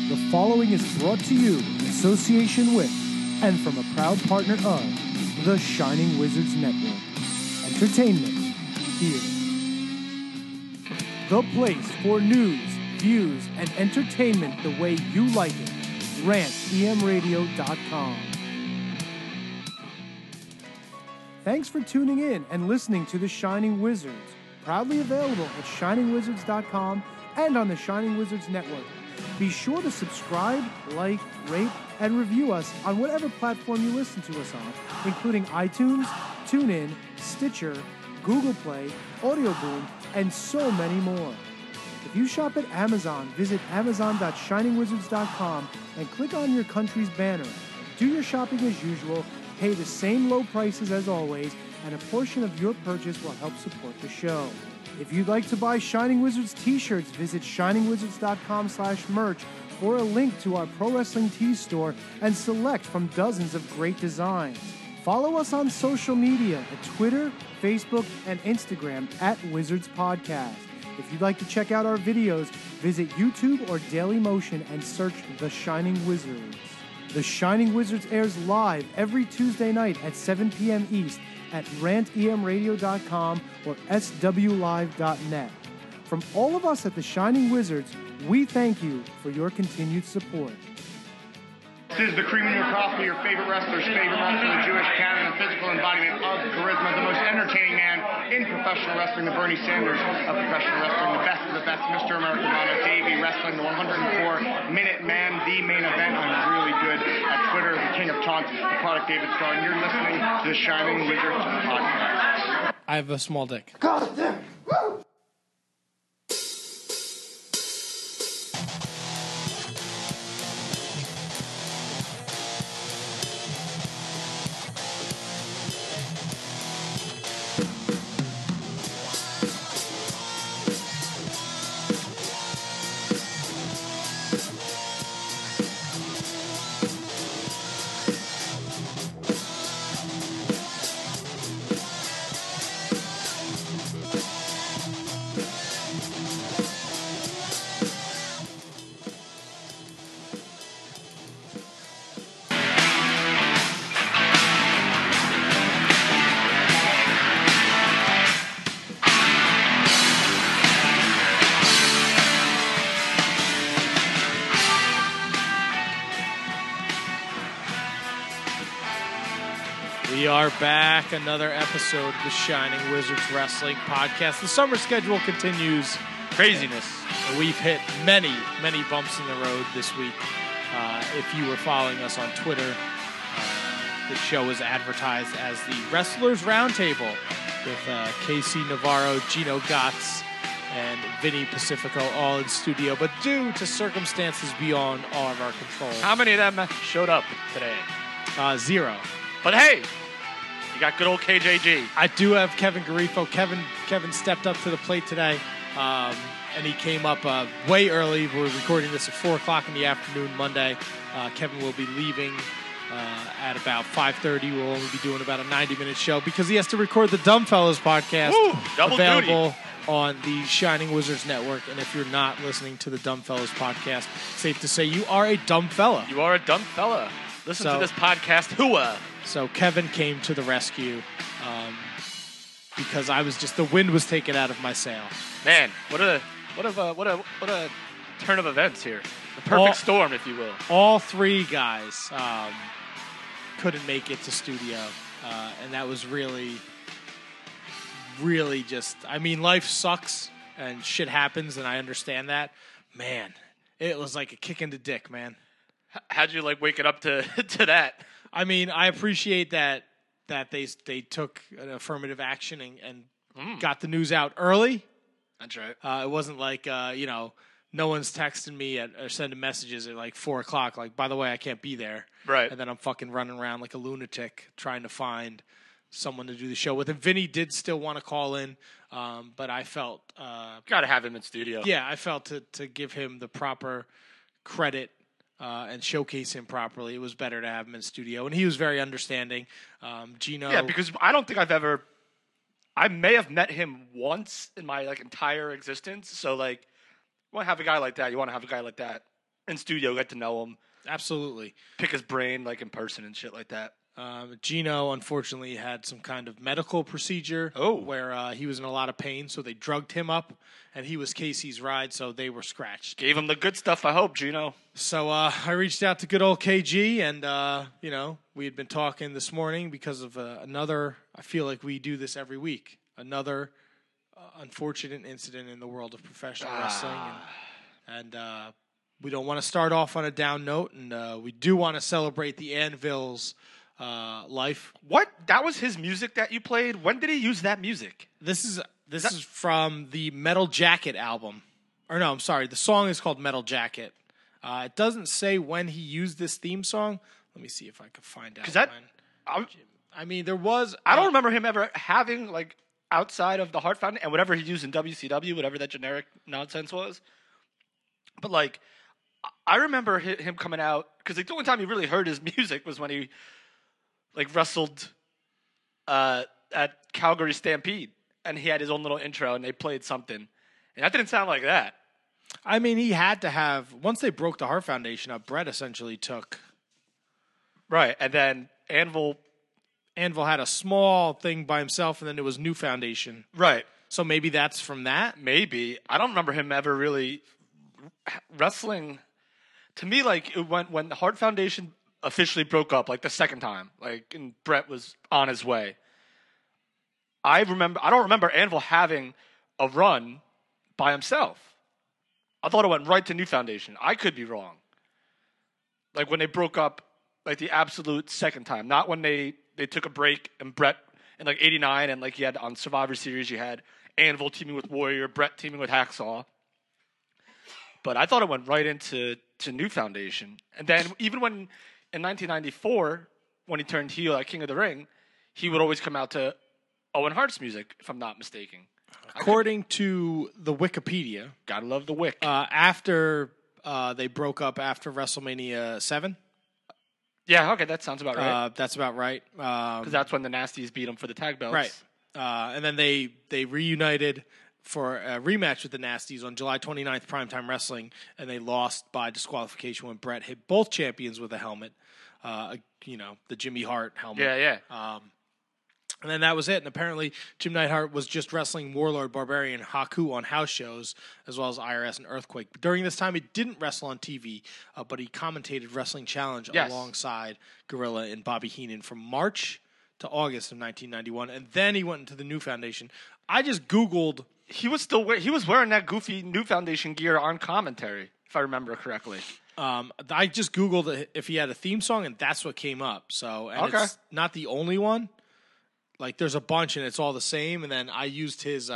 The following is brought to you in association with and from a proud partner of the Shining Wizards Network. Entertainment here. The place for news, views, and entertainment the way you like it. rantemradio.com. Thanks for tuning in and listening to The Shining Wizards, proudly available at shiningwizards.com and on the Shining Wizards Network. Be sure to subscribe, like, rate, and review us on whatever platform you listen to us on, including iTunes, TuneIn, Stitcher, Google Play, Audioboom, and so many more. If you shop at Amazon, visit amazon.shiningwizards.com and click on your country's banner. Do your shopping as usual, pay the same low prices as always, and a portion of your purchase will help support the show. If you'd like to buy Shining Wizards t-shirts, visit shiningwizards.com/merch for a link to our Pro Wrestling Tees store and select from dozens of great designs. Follow us on social media at Twitter, Facebook, and Instagram at Wizards Podcast. If you'd like to check out our videos, visit YouTube or Dailymotion and search The Shining Wizards. The Shining Wizards airs live every Tuesday night at 7 p.m. East at rantemradio.com or swlive.net. From all of us at The Shining Wizards, we thank you for your continued support. This is the cream in your coffee, your favorite wrestler's favorite wrestler, the Jewish canon, the physical embodiment of charisma, the most entertaining man in professional wrestling, the Bernie Sanders of professional wrestling, the best of the best, Mr. Americana, Davey Wrestling, the 104-minute man, the main event. I'm really good at Twitter, the king of taunts, the product David Starr, and you're listening to the Shining Wizards podcast. I have a small dick. God damn! Woo! We are back, another episode of the Shining Wizards Wrestling Podcast. The summer schedule continues. Craziness. We've hit many, many bumps in the road this week. If you were following us on Twitter, the show is advertised as the Wrestlers Roundtable with Casey Navarro, Gino Gotts, and Vinny Pacifico all in studio. But due to circumstances beyond all of our control. How many of them showed up today? 0. But hey, you got good old KJG. I do have Kevin Garifo. Kevin stepped up to the plate today, and he came up way early. We're recording this at 4 o'clock in the afternoon Monday. Kevin will be leaving at about 5:30. We'll only be doing about a 90-minute show because he has to record the Dumbfellas podcast. Woo, double available duty. On the Shining Wizards Network. And if you're not listening to the Dumbfellas podcast, safe to say you are a dumb fella. You are a dumb fella. Listen to this podcast, Hooah. So Kevin came to the rescue because I was just, the wind was taken out of my sail. Man, what a turn of events here. The perfect storm, if you will. All three guys couldn't make it to studio, and that was really just, I mean, life sucks and shit happens, and I understand that. Man, it was like a kick in the dick, man. How'd you like waking up to that? I mean, I appreciate that they took an affirmative action and got the news out early. That's right. It wasn't like no one's texting me or sending messages at like 4 o'clock. Like, by the way, I can't be there. Right. And then I'm fucking running around like a lunatic trying to find someone to do the show with. And Vinny did still want to call in, but I felt got to have him in studio. Yeah, I felt to give him the proper credit. And showcase him properly. It was better to have him in studio, and he was very understanding. Gino, yeah, because I don't think I may have met him once in my like entire existence. So like, you want to have a guy like that, you want to have a guy like that in studio, get to know him, Absolutely. pick his brain like in person and shit like that. Gino, unfortunately, had some kind of medical procedure where he was in a lot of pain, so they drugged him up, and he was Casey's ride, so they were scratched. Gave him the good stuff, I hope, Gino. So I reached out to good old KG, and, we had been talking this morning because of another, I feel like we do this every week, another unfortunate incident in the world of professional wrestling. And we don't want to start off on a down note, and we do want to celebrate the Anvil's life. What? That was his music that you played? When did he use that music? This is from the Metal Jacket album. Or no, I'm sorry. The song is called Metal Jacket. It doesn't say when he used this theme song. Let me see if I can find out. There was... I don't remember him ever having, like, outside of the Heart Fountain and whatever he used in WCW, whatever that generic nonsense was. But, like, I remember him coming out... Because the only time you really heard his music was when he... like wrestled at Calgary Stampede, and he had his own little intro, and they played something, and that didn't sound like that. I mean, he had to have, once they broke the Heart Foundation up, Brett essentially took. Right, and then Anvil had a small thing by himself, and then it was New Foundation. Right. So maybe that's from that. Maybe. I don't remember him ever really wrestling. To me, like when the Heart Foundation officially broke up, like the second time, like, and Brett was on his way. I don't remember Anvil having a run by himself. I thought it went right to New Foundation. I could be wrong. Like when they broke up, like the absolute second time, not when they took a break and Brett in like '89 and like you had on Survivor Series, you had Anvil teaming with Warrior, Brett teaming with Hacksaw. But I thought it went right into New Foundation. And then even when in 1994, when he turned heel at King of the Ring, he would always come out to Owen Hart's music, if I'm not mistaken. According to the Wikipedia, gotta love the Wick. After they broke up after WrestleMania 7. Yeah, okay, that sounds about right. That's about right. Because that's when the Nasties beat him for the tag belts. Right. And then they reunited for a rematch with the Nasties on July 29th, Primetime Wrestling, and they lost by disqualification when Brett hit both champions with a helmet. The Jimmy Hart helmet. Yeah. And then that was it. And apparently, Jim Neidhart was just wrestling Warlord, Barbarian, Haku on house shows, as well as IRS and Earthquake. But during this time, he didn't wrestle on TV, but he commentated Wrestling Challenge alongside Gorilla and Bobby Heenan from March to August of 1991. And then he went into the New Foundation. I just Googled. He was wearing that goofy New Foundation gear on commentary, if I remember correctly. I just Googled if he had a theme song, and that's what came up. So, and it's not the only one. Like, there's a bunch, and it's all the same. And then I used his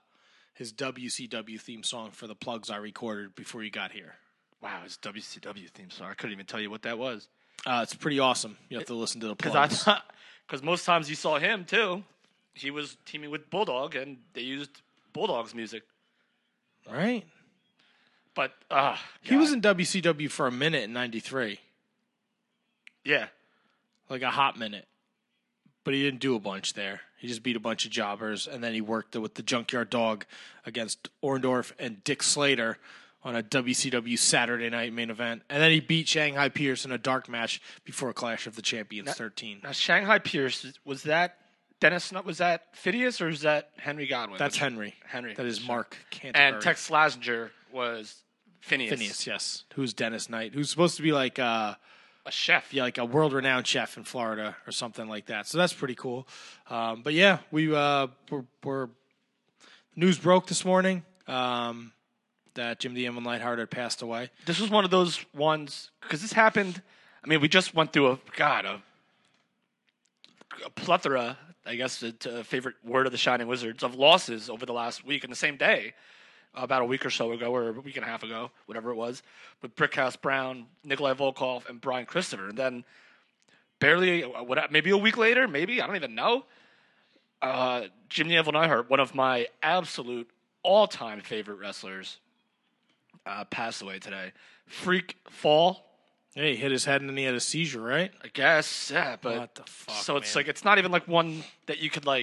WCW theme song for the plugs I recorded before you got here. Wow, his WCW theme song. I couldn't even tell you what that was. It's pretty awesome. You have to listen to the plugs. Because most times you saw him, too. He was teaming with Bulldog, and they used Bulldog's music. Right. But, he was in WCW for a minute in 93. Yeah. Like a hot minute. But he didn't do a bunch there. He just beat a bunch of jobbers, and then he worked with the Junkyard Dog against Orndorff and Dick Slater on a WCW Saturday night main event. And then he beat Shanghai Pierce in a dark match before Clash of the Champions 13. Now, Shanghai Pierce, was that Dennis? Was that Phineas, or was that Henry Godwin? That's Henry. That is Mark Canterbury. And Tex Slazenger was Phineas. Phineas, yes. Who's Dennis Knight, who's supposed to be like a chef. Yeah, like a world-renowned chef in Florida or something like that. So that's pretty cool. But yeah, we're news broke this morning that Jim the Anvil Neidhart had passed away. This was one of those ones, because this happened, I mean, we just went through a plethora, I guess, a favorite word of the Shining Wizards, of losses over the last week in the same day. About a week or so ago, or a week and a half ago, whatever it was, with Brickhouse Brown, Nikolai Volkov, and Brian Christopher. And then maybe a week later, I don't even know, Jim the Anvil Neidhart, one of my absolute all-time favorite wrestlers, passed away today. Freak fall. Yeah, he hit his head and then he had a seizure, right? I guess, yeah. But what the fuck, so it's like, it's not even like one that you could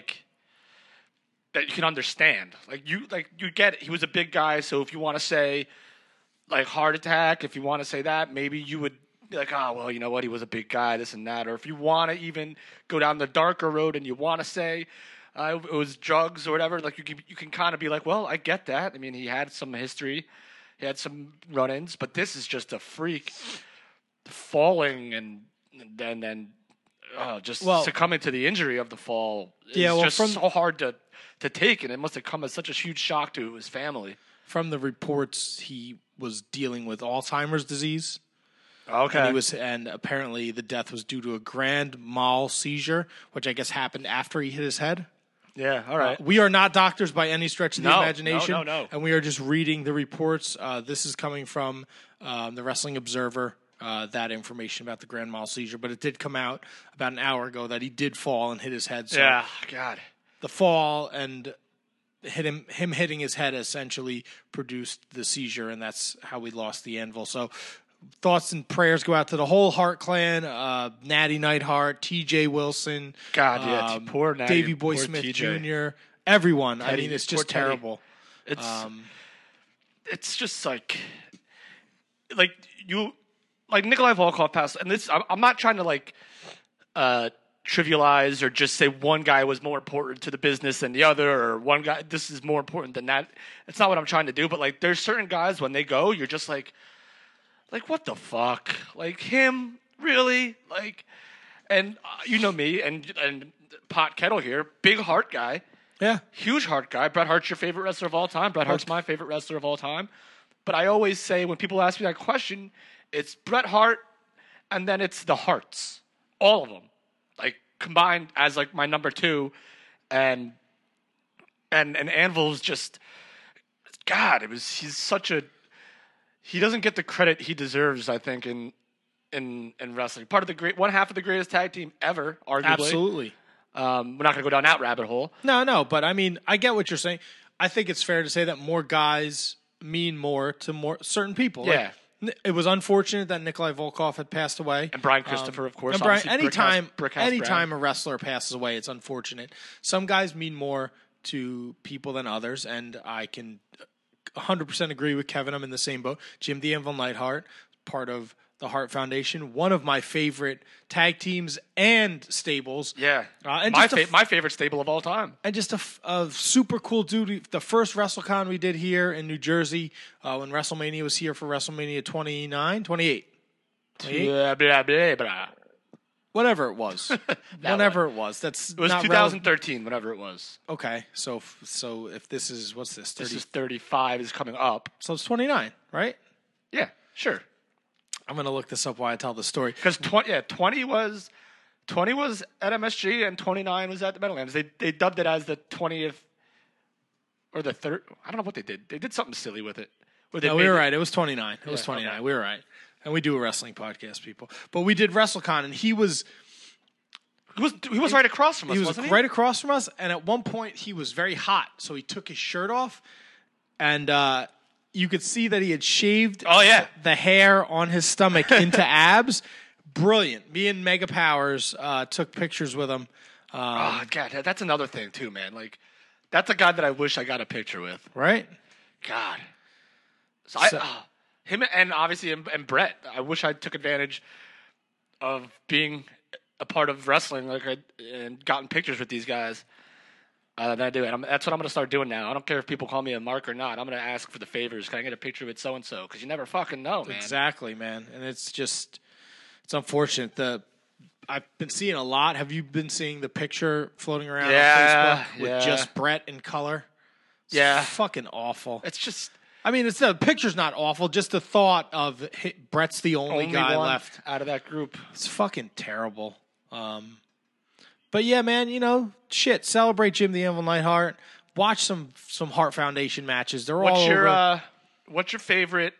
that you can understand. Like you get it. He was a big guy, so if you want to say like heart attack, if you want to say that, maybe you would be like, oh, well, you know what, he was a big guy, this and that. Or if you want to even go down the darker road and you want to say it was drugs or whatever, like you can kind of be like, well, I get that. I mean, he had some history, he had some run-ins, but this is just a freak falling and then just succumbing to the injury of the fall. It's just so hard to take, and it must have come as such a huge shock to his family. From the reports, he was dealing with Alzheimer's disease. Okay. And apparently the death was due to a grand mal seizure, which I guess happened after he hit his head. Yeah, all right. We are not doctors by any stretch of the imagination. No. And we are just reading the reports. This is coming from the Wrestling Observer, that information about the grand mal seizure. But it did come out about an hour ago that he did fall and hit his head. So yeah, God. The fall and him hitting his head essentially produced the seizure, and that's how we lost the Anvil. So thoughts and prayers go out to the whole Hart clan, Natty Neidhart, T.J. Wilson, God, yeah, poor Natty, Davey Boy poor Smith TJ. Jr., everyone. Teddy, I mean, it's just terrible. It's just like Nikolai Volkov passed, and this I'm not trying to trivialize or just say one guy was more important to the business than the other, or one guy this is more important than that. It's not what I'm trying to do, but like there's certain guys when they go, you're just like what the fuck? Like him, really? Like, and you know me and Pot Kettle here, big heart guy. Yeah. Huge heart guy. Bret Hart's your favorite wrestler of all time. Bret Hart's my favorite wrestler of all time. But I always say when people ask me that question, it's Bret Hart and then it's the Harts. All of them. Like combined as like my number two. And Anvil's just God, he doesn't get the credit he deserves, I think, in wrestling. One half of the greatest tag team ever, arguably. Absolutely. We're not going to go down that rabbit hole. No, but I mean, I get what you're saying. I think it's fair to say that more guys mean more to more certain people. Yeah. Like, it was unfortunate that Nikolai Volkov had passed away. And Brian Christopher, of course. And Brian, anytime a wrestler passes away, it's unfortunate. Some guys mean more to people than others, and I can 100% agree with Kevin. I'm in the same boat. Jim the Anvil Neidhart, part of the Hart Foundation, one of my favorite tag teams and stables. Yeah, and my favorite stable of all time. And just a super cool dude. The first WrestleCon we did here in New Jersey when WrestleMania was here for WrestleMania 28. Blah, blah, blah, blah. Whatever it was. Whenever it was. It was 2013, whatever it was. Okay, so if this is, what's this? This is 35 is coming up. So it's 29, right? Yeah, sure. I'm going to look this up while I tell the story. Because 20 was at MSG and 29 was at the Meadowlands. They dubbed it as the 20th or the third. I don't know what they did. They did something silly with it. No, we were right. It was 29. It was 29. Okay. We were right. And we do a wrestling podcast, people. But we did WrestleCon, and he was right across from us, wasn't he? Right across from us, and at one point he was very hot, so he took his shirt off, and you could see that he had shaved the hair on his stomach into abs. Brilliant. Me and Mega Powers took pictures with him. God, that's another thing too, man. Like, that's a guy that I wish I got a picture with. Right? God. Him and obviously and Bret. I wish I took advantage of being a part of wrestling and gotten pictures with these guys. Than I do, and that's what I'm going to start doing now. I don't care if people call me a mark or not. I'm going to ask for the favors. Can I get a picture with so and so? Because you never fucking know, man. Exactly, man. And it's unfortunate. I've been seeing a lot. Have you been seeing the picture floating around on Facebook with just Bret in color? It's fucking awful. It's just. I mean, the picture's not awful. Just the thought of Bret's the only guy left out of that group. It's fucking terrible. But yeah, man, celebrate Jim the Anvil Neidhart. Watch some Hart Foundation matches. They're all over. What's your favorite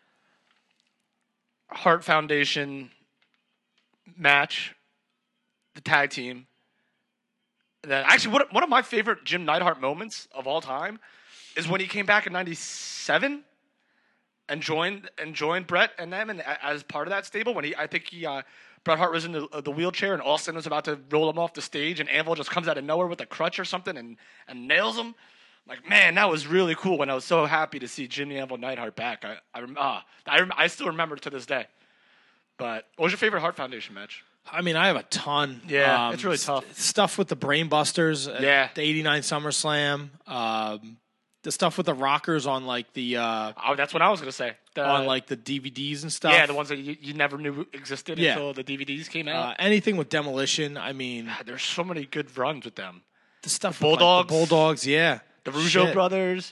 Hart Foundation match? The tag team. Actually, one of my favorite Jim Neidhart moments of all time is when he came back in '97 and joined Bret and them, and as part of that stable. Bret Hart was in the wheelchair, and Austin was about to roll him off the stage, and Anvil just comes out of nowhere with a crutch or something and nails him. I'm Like, man, that was really cool. When I was so happy to see Jimmy Anvil Neidhart back. I still remember to this day. But what was your favorite Hart Foundation match? I mean, I have a ton. Yeah, it's really tough. Stuff with the Brainbusters at the 89 SummerSlam. The stuff with the Rockers on like the that's what I was gonna say. On like the DVDs and stuff. Yeah, the ones that you never knew existed until the DVDs came out. Anything with Demolition. I mean, God, there's so many good runs with them. The stuff the Bulldogs, the Bulldogs, yeah. The Rougeau brothers.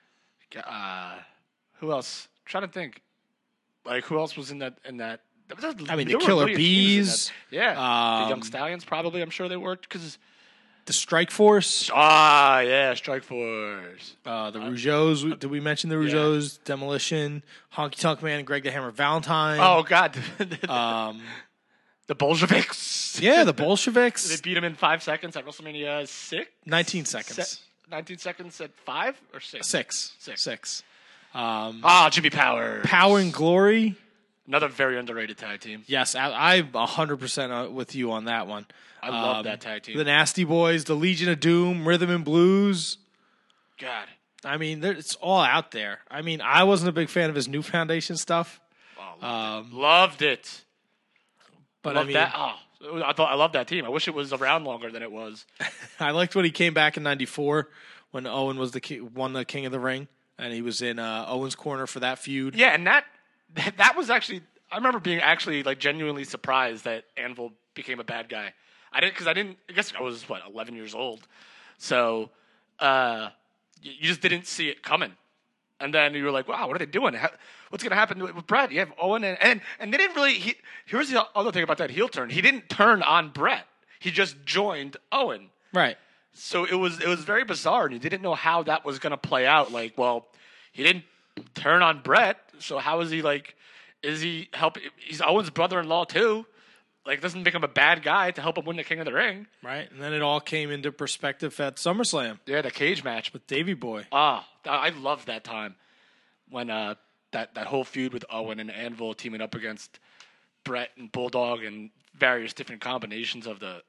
Who else? I'm trying to think. Like who else was in that? I mean, the Killer Bees. Yeah, the Young Stallions probably. I'm sure they worked because the Strike Force. Yeah, Strike Force. The Rougeaus. Did we mention the Rougeaus? Demolition. Honky Tonk Man and Greg the Hammer Valentine. Oh God. The Bolsheviks. Yeah, the Bolsheviks. They beat him in 5 seconds at WrestleMania 6. 19 seconds. 19 seconds at 5 or 6? 6. Jimmy Power. Power and Glory. Another very underrated tag team. Yes, I'm 100% with you on that one. I love that tag team. The Nasty Boys, the Legion of Doom, Rhythm and Blues. God. I mean, it's all out there. I mean, I wasn't a big fan of his New Foundation stuff. Loved it. But loved that. I loved that team. I wish it was around longer than it was. I liked when he came back in '94 when Owen was won the King of the Ring, and he was in Owen's corner for that feud. Yeah, and that was actually, I remember being actually like genuinely surprised that Anvil became a bad guy. I guess I was 11 years old, so you just didn't see it coming. And then you were like, wow, what are they doing? What's going to happen with Brett? You have Owen and they didn't really. Here's the other thing about that heel turn. He didn't turn on Brett. He just joined Owen. Right. So it was very bizarre, and you didn't know how that was going to play out. Like, well, he didn't turn on Brett, so how is he like? Is he help? He's Owen's brother-in-law too. Like, doesn't make him a bad guy to help him win the King of the Ring. Right, and then it all came into perspective at SummerSlam. Yeah, the cage match with Davey Boy. I loved that time when that whole feud with Owen and Anvil teaming up against Brett and Bulldog and various different combinations of the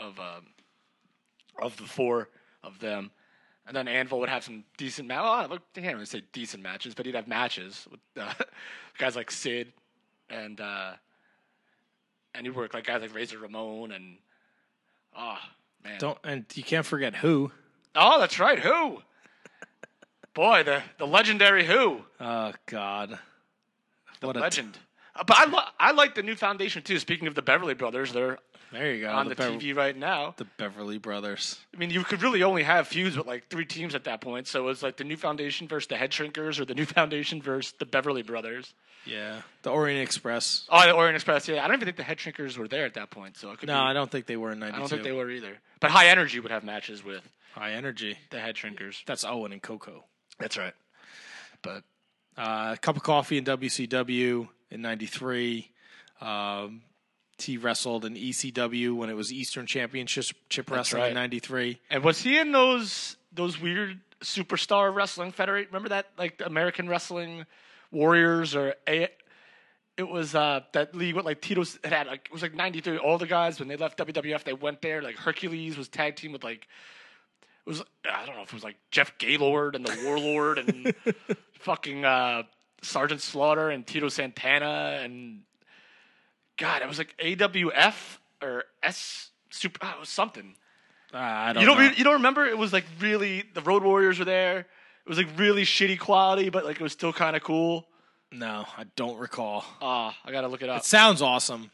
four of them. And then Anvil would have some decent matches. I can't really say decent matches, but he'd have matches with guys like Sid and he'd work like guys like Razor Ramon and man. And you can't forget Who. Oh, that's right, Who. Boy, the legendary Who. Oh God, what a legend. But I like the New Foundation too. Speaking of the Beverly Brothers, they're there you go on the TV right now. The Beverly Brothers. I mean, you could really only have feuds with like 3 teams at that point. So it was like the New Foundation versus the Head Shrinkers, or the New Foundation versus the Beverly Brothers. Yeah, the Orient Express. Oh, the Orient Express. Yeah, I don't even think the Head Shrinkers were there at that point. So it could I don't think they were in '92. I don't think they were either. But High Energy would have matches with High Energy, the Head Shrinkers. That's Owen and Coco. That's right. But a cup of coffee in WCW in '93. He wrestled in ECW when it was Eastern Championship Wrestling in '93. And was he in those weird Superstar Wrestling Federation? Remember that, like the American Wrestling Warriors it was that league with like Tito had like, it was like '93. All the guys when they left WWF, they went there. Like Hercules was tag team with like. It was, I don't know if it was like Jeff Gaylord and the Warlord and fucking Sergeant Slaughter and Tito Santana and God, it was like AWF or S Super. It was something. I don't know. You don't remember? It was like really the Road Warriors were there. It was like really shitty quality, but like it was still kind of cool. No, I don't recall. I gotta look it up. It sounds awesome.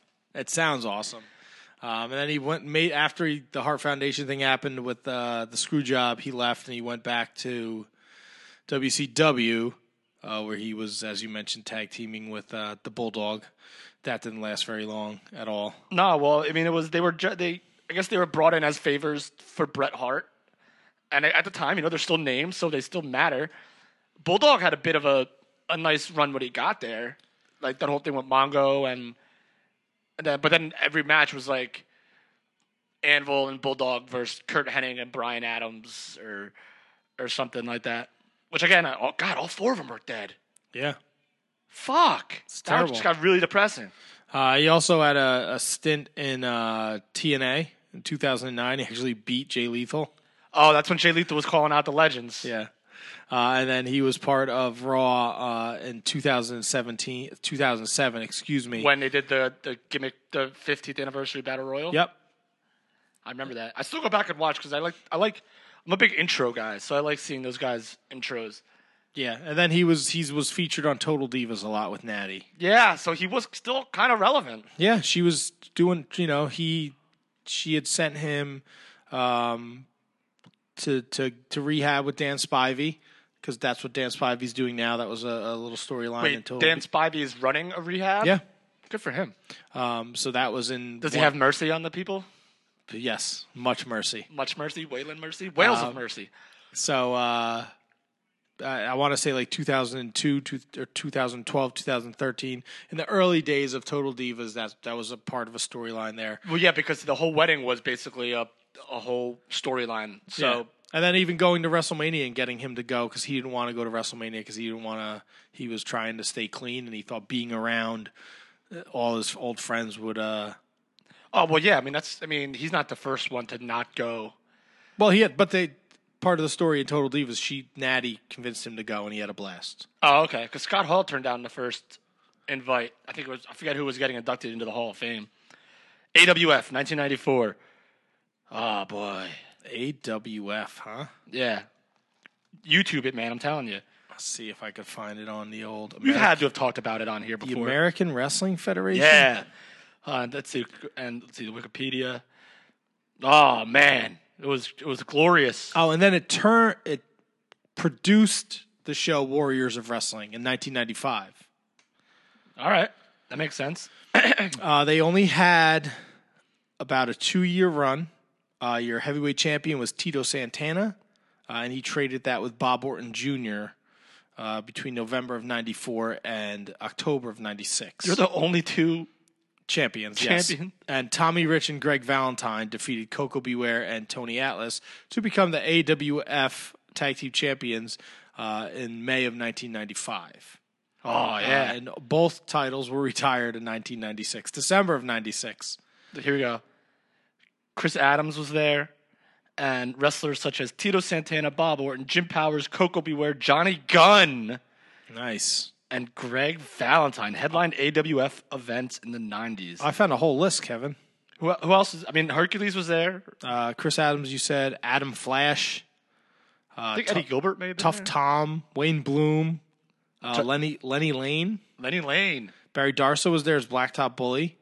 And then he went after the Hart Foundation thing happened with the screw job. He left and he went back to WCW, where he was, as you mentioned, tag teaming with the Bulldog. That didn't last very long at all. No, well, I mean, I guess they were brought in as favors for Bret Hart, and at the time, they're still names, so they still matter. Bulldog had a bit of a nice run when he got there, like that whole thing with Mongo but then every match was like Anvil and Bulldog versus Kurt Hennig and Brian Adams or something like that. Which again, all 4 of them were dead. Yeah. Fuck. It's terrible. That just got really depressing. He also had a stint in TNA in 2009. He actually beat Jay Lethal. Oh, that's when Jay Lethal was calling out the legends. Yeah. And then he was part of Raw in 2007, excuse me. When they did the gimmick, the 50th anniversary Battle Royal. Yep. I remember that. I still go back and watch because I'm a big intro guy, so I like seeing those guys' intros. Yeah, and then he was featured on Total Divas a lot with Natty. Yeah, so he was still kind of relevant. Yeah, she was doing, she had sent him to rehab with Dan Spivey because that's what Dan Spivey's doing now. That was a little storyline in Total Dan Spivey is running a rehab? Yeah. Good for him. So that was in... Does he have mercy on the people? Yes, much mercy. Much mercy, Wayland mercy, Wales of mercy. So I want to say like 2002 or 2012, 2013. In the early days of Total Divas, that was a part of a storyline there. Well, yeah, because the whole wedding was basically a whole storyline. So, yeah. And then even going to WrestleMania and getting him to go because he didn't want to go to WrestleMania because he didn't want to. He was trying to stay clean and he thought being around all his old friends would. Oh well, yeah. I mean, he's not the first one to not go. Well, part of the story in Total Divas, Natty convinced him to go, and he had a blast. Oh, okay. Because Scott Hall turned down the first invite. I forget who was getting inducted into the Hall of Fame. AWF, 1994. Oh boy, AWF, huh? Yeah. YouTube it, man. I'm telling you. Let's see if I could find it on the old. We've had to have talked about it on here the before. American Wrestling Federation. Yeah. Let's see the Wikipedia. Oh man, it was glorious. Oh, and then it produced the show Warriors of Wrestling in 1995. All right, that makes sense. They only had about a 2-year run. Your heavyweight champion was Tito Santana, and he traded that with Bob Orton Jr. Between November of 94 and October of 96. You're the only two champions, yes. And Tommy Rich and Greg Valentine defeated Coco Beware and Tony Atlas to become the AWF Tag Team Champions in May of 1995. Oh, yeah. And both titles were retired in 1996, December of 96. Here we go. Chris Adams was there, and wrestlers such as Tito Santana, Bob Orton, Jim Powers, Coco Beware, Johnny Gunn. Nice. And Greg Valentine headlined AWF events in the 90s. I found a whole list, Kevin. Who else is... I mean, Hercules was there. Chris Adams, you said. Adam Flash. I think Eddie Gilbert maybe. Tough there. Tom. Wayne Bloom. Lenny Lane. Lenny Lane. Barry Darso was there as Blacktop Bully.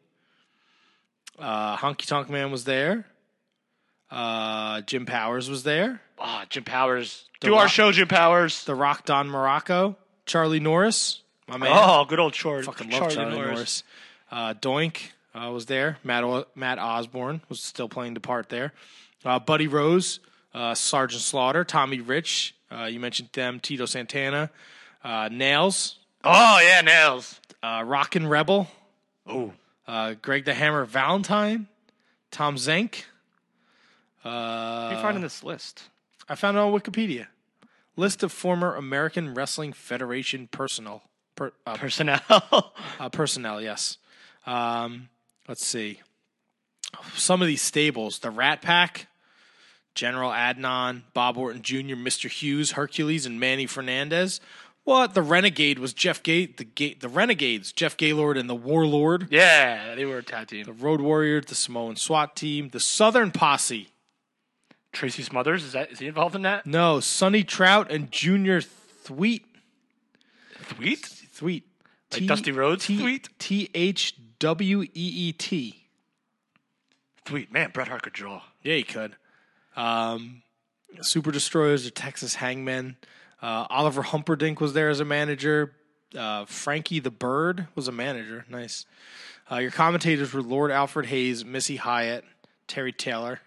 Honky Tonk Man was there. Jim Powers was there. Jim Powers. Our show, Jim Powers. The Rock Don Morocco. Charlie Norris, my man. Oh, good old Charlie. Fucking love Charlie Norris. Doink was there. Matt Osborne was still playing the part there. Buddy Rose, Sergeant Slaughter, Tommy Rich. You mentioned them. Tito Santana. Nails. Oh, yeah, Nails. Rockin' Rebel. Oh. Greg the Hammer Valentine. Tom Zenk. What are you finding this list? I found it on Wikipedia. List of former American Wrestling Federation personnel. Personnel, yes. Let's see. Some of these stables. The Rat Pack, General Adnan, Bob Orton Jr., Mr. Hughes, Hercules, and Manny Fernandez. What? The Renegade was the Renegades, Jeff Gaylord and the Warlord. Yeah, they were a tag team. The Road Warriors, the Samoan SWAT team, the Southern Posse. Tracy Smothers, is he involved in that? No, Sonny Trout and Junior Thweet. Thweet? Like Dusty Rhodes? Thweet? Thweet. Thweet. Man, Bret Hart could draw. Yeah, he could. Super Destroyers, the Texas Hangmen. Oliver Humperdinck was there as a manager. Frankie the Bird was a manager. Nice. Your commentators were Lord Alfred Hayes, Missy Hyatt, Terry Taylor.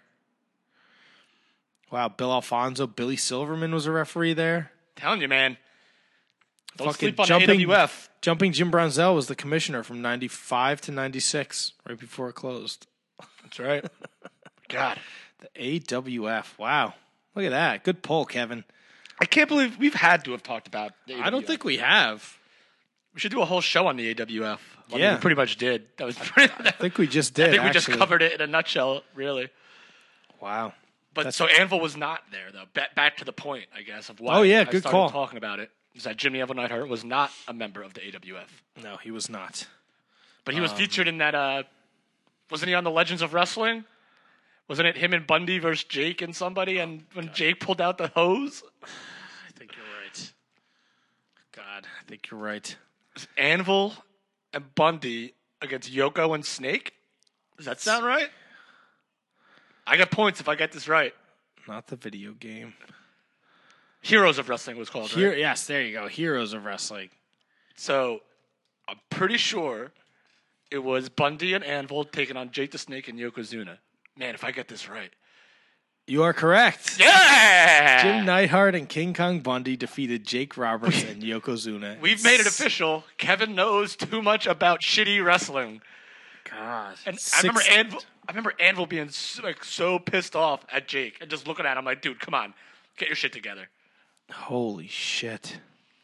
Wow, Bill Alfonso, Billy Silverman was a referee there. Telling you, man. Don't Fucking sleep on AWF. Jumping Jim Brunzell was the commissioner from 95 to 96, right before it closed. That's right. God. The AWF. Wow. Look at that. Good pull, Kevin. I can't believe we've had to have talked about the AWF. I don't think we have. We should do a whole show on the AWF. Yeah. I mean, we pretty much did. That was pretty. I think we just did. I think we just covered it in a nutshell, really. Wow. But so Anvil was not there, though. Back to the point, I guess, of why Oh, yeah, I good started call. talking about it. Is that Jimmy Anvil Neidhart was not a member of the AWF. No, he was not. But he was featured in that, wasn't he on the Legends of Wrestling? Wasn't it him and Bundy versus Jake and somebody, and when Jake pulled out the hose? I think you're right. God, I think you're right. Anvil and Bundy against Yoko and Snake? Does that sound right? I got points if I get this right. Not the video game. Heroes of Wrestling was called, right? Yes, there you go. Heroes of Wrestling. So, I'm pretty sure it was Bundy and Anvil taking on Jake the Snake and Yokozuna. Man, if I get this right. You are correct. Yeah! Jim Neidhart and King Kong Bundy defeated Jake Roberts and Yokozuna. We've made it official. Kevin knows too much about shitty wrestling. God. And I remember Anvil being so pissed off at Jake and just looking at him like, dude, come on, get your shit together. Holy shit.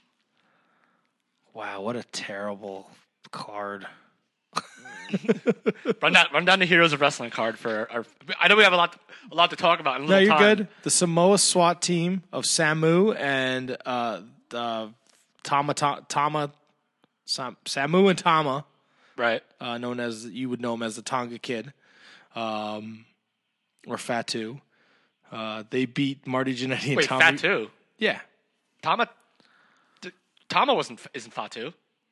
Wow, what a terrible card. Run down the Heroes of Wrestling card for our. I know we have a lot to talk about. In a No, little you're time. good. The Samoa SWAT team of Samu and the Samu and Tama, Right. known as, you would know him as the Tonga Kid, or Fatu. They beat Marty Jannetty and Wait, Tommy. Fatu. Yeah. Tama isn't Fatu.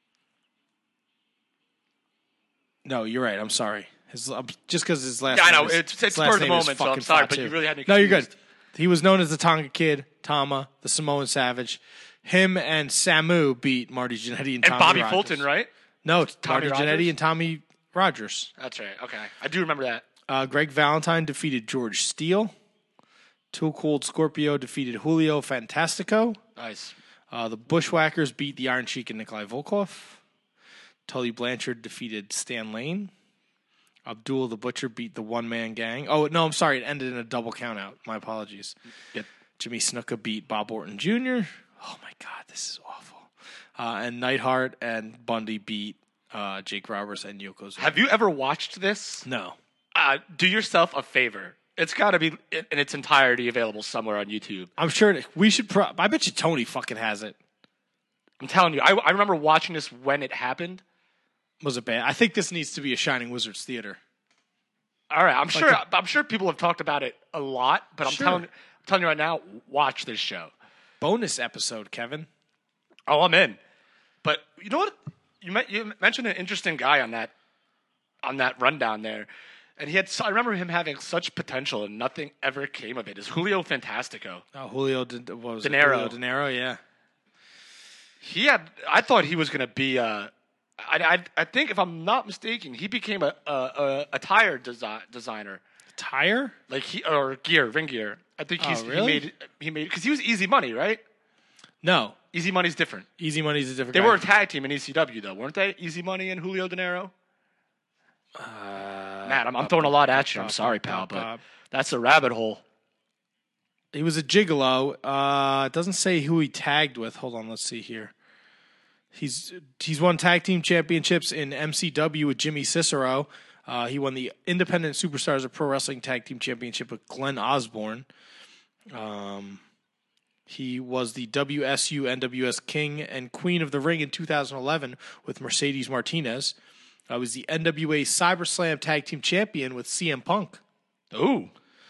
No, you're right. I'm sorry. Just because his last Yeah, I name know. is, It's his spur last of the name is moment, so I'm fucking sorry, but Fatu. you really had me No, you're good. confused. He was known as the Tonga Kid, Tama, the Samoan Savage. Him and Samu beat Marty Jannetty and Tommy Bobby Rogers. Fulton, right? No, Tommy Marty Jannetty Rogers? and Tommy Rogers. That's right. Okay, I do remember that. Greg Valentine defeated George Steele. Too Cold Scorpio defeated Julio Fantastico. Nice. The Bushwhackers beat the Iron Sheik and Nikolai Volkov. Tully Blanchard defeated Stan Lane. Abdul the Butcher beat the One Man Gang. Oh, no, I'm sorry. It ended in a double countout. My apologies. Yep. Jimmy Snuka beat Bob Orton Jr. Oh, my God. This is awful. And Neidhart and Bundy beat Jake Roberts and Yokozuna. Have you ever watched this? No. Do yourself a favor. It's got to be in its entirety available somewhere on YouTube. I'm sure we should. I bet you Tony fucking has it. I'm telling you, I remember watching this when it happened. Was it bad? I think this needs to be a Shining Wizards theater. All right, I'm sure people have talked about it a lot, but Sure. I'm telling you right now, watch this show. Bonus episode, Kevin. Oh, I'm in. But you know what? You mentioned an interesting guy on that rundown there, and I remember him having such potential, and nothing ever came of it. Is Julio Fantastico? Oh, Julio De Niro, yeah. I thought he was going to be. I think if I'm not mistaken, he became a tire designer. Tire? Like ring gear. I think really? he made because he was Easy Money, right? No. Easy Money's different. Easy Money's a different They guy. were a tag team in ECW though, weren't they? Easy Money and Julio De Niro. Matt, I'm throwing a lot at you. I'm sorry, pal, but that's a rabbit hole. He was a gigolo. It doesn't say who he tagged with. Hold on, let's see here. He's won tag team championships in MCW with Jimmy Cicero. He won the Independent Superstars of Pro Wrestling Tag Team Championship with Glenn Osborne. He was the WSU NWS King and Queen of the Ring in 2011 with Mercedes Martinez. He was the NWA CyberSlam Tag Team Champion with CM Punk. Ooh.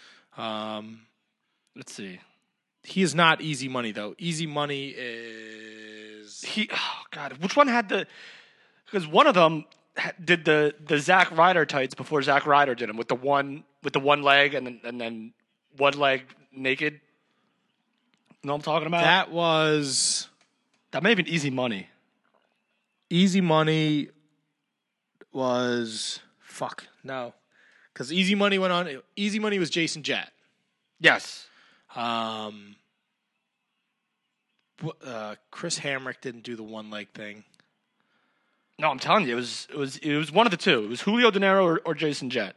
Let's see. He is not Easy Money, though. Easy Money is... Oh, God. Which one had the... Because one of them did the Zack Ryder tights before Zack Ryder did them with the one leg and then one leg naked. You know what I'm talking about? That may have been Easy Money. Easy Money was... Fuck, no. Because Easy Money went on... Easy Money was Jason Jett. Yes. Chris Hamrick didn't do the one leg thing. No, I'm telling you, it was one of the two. It was Julio De Niro or Jason Jett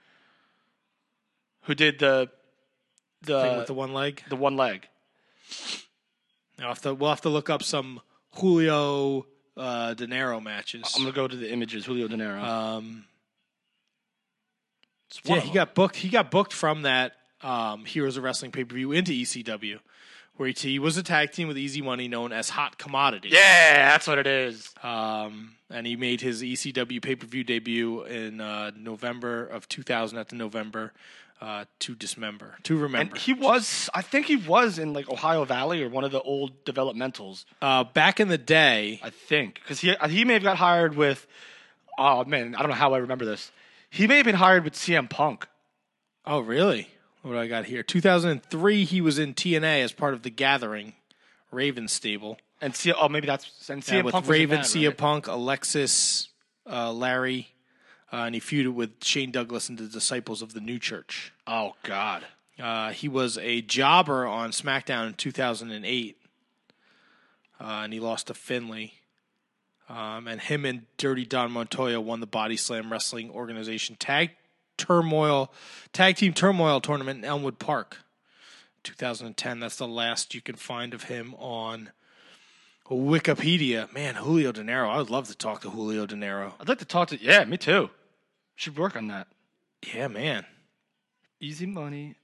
who did the thing with the one leg. The one leg. We'll have to look up some Julio De Niro matches. I'm gonna go to the images. Julio De Niro. Yeah, he got booked. He got booked from that Heroes of Wrestling pay-per-view into ECW, where he was a tag team with Easy Money known as Hot Commodity. Yeah, that's what it is. And he made his ECW pay-per-view debut in November of 2000 at the November to remember. And I think he was in like Ohio Valley or one of the old developmentals. Back in the day. I think. Because he may have got hired with, oh man, I don't know how I remember this. He may have been hired with CM Punk. Oh, really? What do I got here? 2003, he was in TNA as part of the Gathering, Raven stable. And maybe that's and CM with Punk Raven, was in CM that, right? Punk, Alexis, Larry, and he feuded with Shane Douglas and the Disciples of the New Church. Oh God. He was a jobber on SmackDown in 2008, and he lost to Finlay. And him and Dirty Don Montoya won the Body Slam Wrestling Organization Tag Team Turmoil tournament in Elmwood Park, 2010. That's the last you can find of him on Wikipedia. Man, Julio De Niro. I would love to talk to Julio De Niro. I'd like to talk to. Yeah, me too. Should work on that. Yeah, man. Easy Money.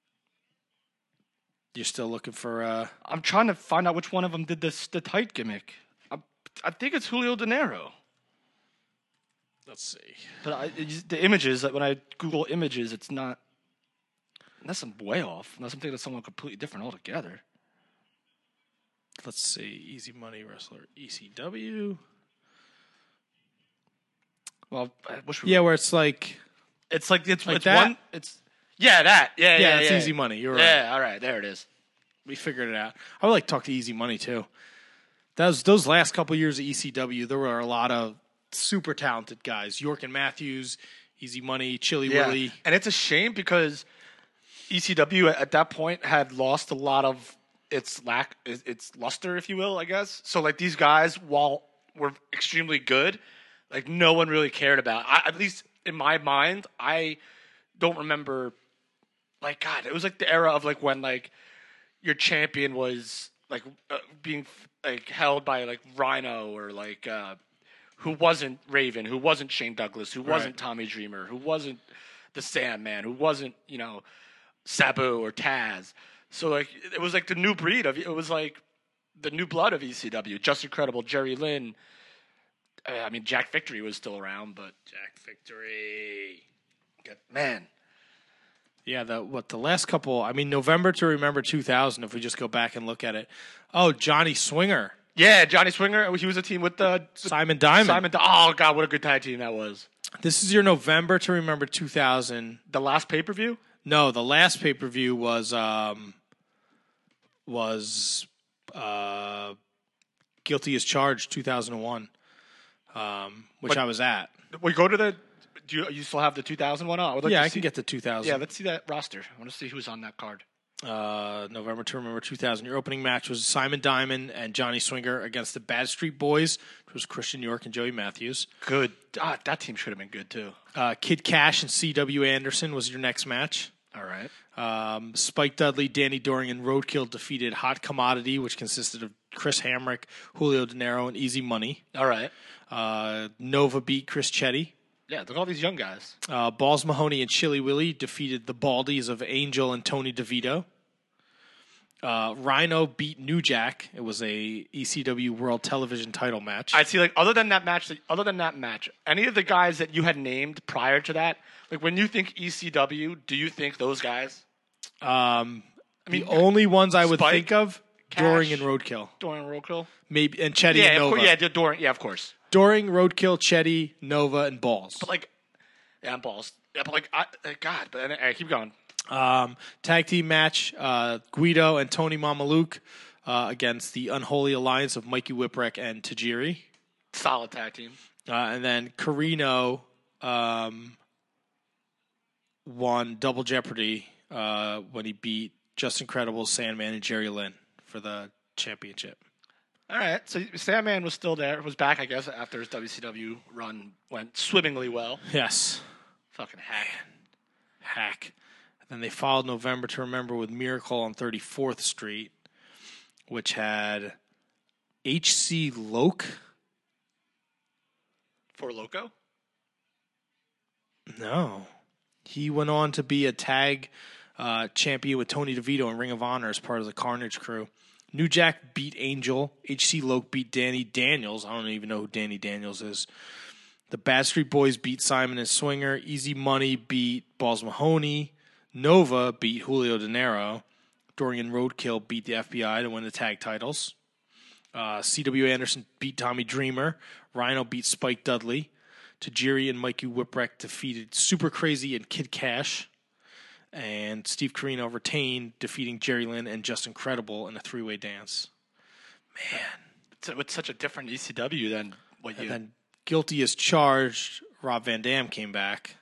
You're still looking for? I'm trying to find out which one of them did the tight gimmick. I think it's Julio De Niro. Let's see. But the images, when I Google images, it's not. Unless I'm way off. Unless I'm thinking of someone completely different altogether. Let's see. Easy Money Wrestler. ECW. Well, I wish Yeah, where it's like. It's Like it's that? one. It's that. Yeah, it's Easy Money. You're right. Yeah, all right. There it is. We figured it out. I would like to talk to Easy Money, too. Those last couple years of ECW, there were a lot of super talented guys. York and Matthews, Easy Money, Chili Willy. And it's a shame because ECW at that point had lost a lot of its luster, if you will, I guess. So like these guys, while were extremely good, like no one really cared about. At least in my mind, I don't remember. Like God, it was like the era of like when like your champion was like being like held by like Rhino or like who wasn't Raven, who wasn't Shane Douglas, who wasn't Tommy Dreamer, who wasn't the Sandman, who wasn't Sabu or Taz. So like it was like the new breed of it was like the new blood of ECW. Just Incredible, Jerry Lynn. I mean Jack Victory was still around, but Jack Victory, man. Yeah, the last couple, I mean, November to Remember 2000, if we just go back and look at it. Oh, Johnny Swinger. Yeah, Johnny Swinger. He was a team with Simon Diamond. Oh, God, what a good tag team that was. This is your November to Remember 2000. The last pay-per-view? No, the last pay-per-view was Guilty as Charged 2001, which I was at. We go to the... Do you still have the 2000 one on? I would like to I see, can get the 2000. Yeah, let's see that roster. I want to see who's on that card. November to Remember 2000. Your opening match was Simon Diamond and Johnny Swinger against the Bad Street Boys, which was Christian York and Joey Matthews. Good. That team should have been good, too. Kid Cash and C.W. Anderson was your next match. All right. Spike Dudley, Danny Doring, and Roadkill defeated Hot Commodity, which consisted of Chris Hamrick, Julio De Niro, and Easy Money. All right. Nova beat Chris Chetty. Yeah, look at all these young guys. Balls Mahoney and Chili Willy defeated the Baldies of Angel and Tony DeVito. Rhino beat New Jack. It was a ECW World Television title match. I see. Like other than that match, any of the guys that you had named prior to that, like when you think ECW, do you think those guys? I mean, the only ones I would Spike, think of, Cash, Doring and Roadkill. Doring and Roadkill. Maybe and Chetty and Nova. Doring. Yeah, of course. Doring, Roadkill, Chetty, Nova, and Balls. But like, yeah, and Balls. Yeah, but like, God. But keep going. Tag team match, Guido and Tony Mamaluke against the Unholy Alliance of Mikey Whipwreck and Tajiri. Solid tag team. And then Carino won Double Jeopardy when he beat Just Incredible, Sandman, and Jerry Lynn for the championship. All right, so Sandman was still there, was back, I guess, after his WCW run went swimmingly well. Yes. Fucking hack. And then they followed November to Remember with Miracle on 34th Street, which had H.C. Loke. For Loco? No. He went on to be a tag champion with Tony DeVito in Ring of Honor as part of the Carnage crew. New Jack beat Angel. HC Loc beat Danny Daniels. I don't even know who Danny Daniels is. The Bad Street Boys beat Simon and Swinger. Easy Money beat Balls Mahoney. Nova beat Julio De Niro. Dorian Roadkill beat the FBI to win the tag titles. C.W. Anderson beat Tommy Dreamer. Rhino beat Spike Dudley. Tajiri and Mikey Whipwreck defeated Super Crazy and Kid Cash. And Steve Corino retained, defeating Jerry Lynn and Just Incredible in a three-way dance. Man. It's such a different ECW than what you... And then Guilty as Charged, Rob Van Dam came back.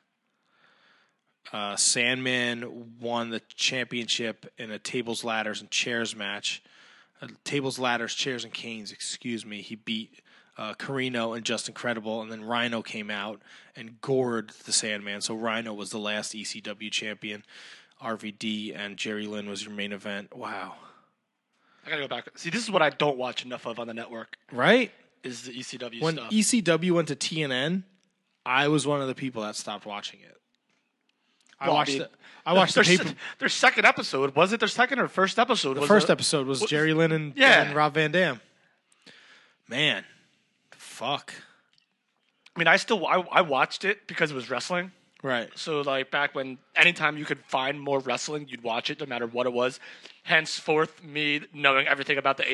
Sandman won the championship in a tables, ladders, and chairs match. Tables, ladders, chairs, and canes, excuse me. He beat Corino and Just Incredible, and then Rhino came out and gored the Sandman. So Rhino was the last ECW champion. RVD and Jerry Lynn was your main event. Wow. I gotta go back. See, this is what I don't watch enough of on the network. Right? Is the ECW when stuff. When ECW went to TNN, I was one of the people that stopped watching it. I watched the paper. Their second episode, was it their second or first episode? The first episode was Jerry Lynn and Rob Van Dam. Man, fuck. I mean, I watched it because it was wrestling. Right. So, like, back when anytime you could find more wrestling, you'd watch it no matter what it was. Henceforth, me knowing everything about the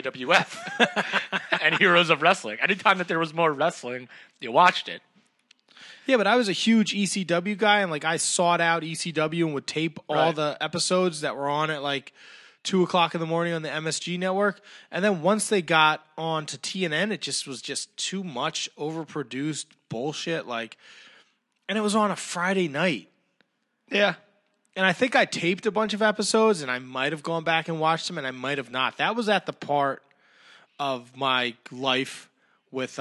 AWF and Heroes of Wrestling. Anytime that there was more wrestling, you watched it. Yeah, but I was a huge ECW guy, and, like, I sought out ECW and would tape all the episodes that were on at, like, 2 o'clock in the morning on the MSG network. And then once they got on to TNN, it just was just too much overproduced bullshit, like... And it was on a Friday night. Yeah. And I think I taped a bunch of episodes, and I might have gone back and watched them, and I might have not. That was at the part of my life with,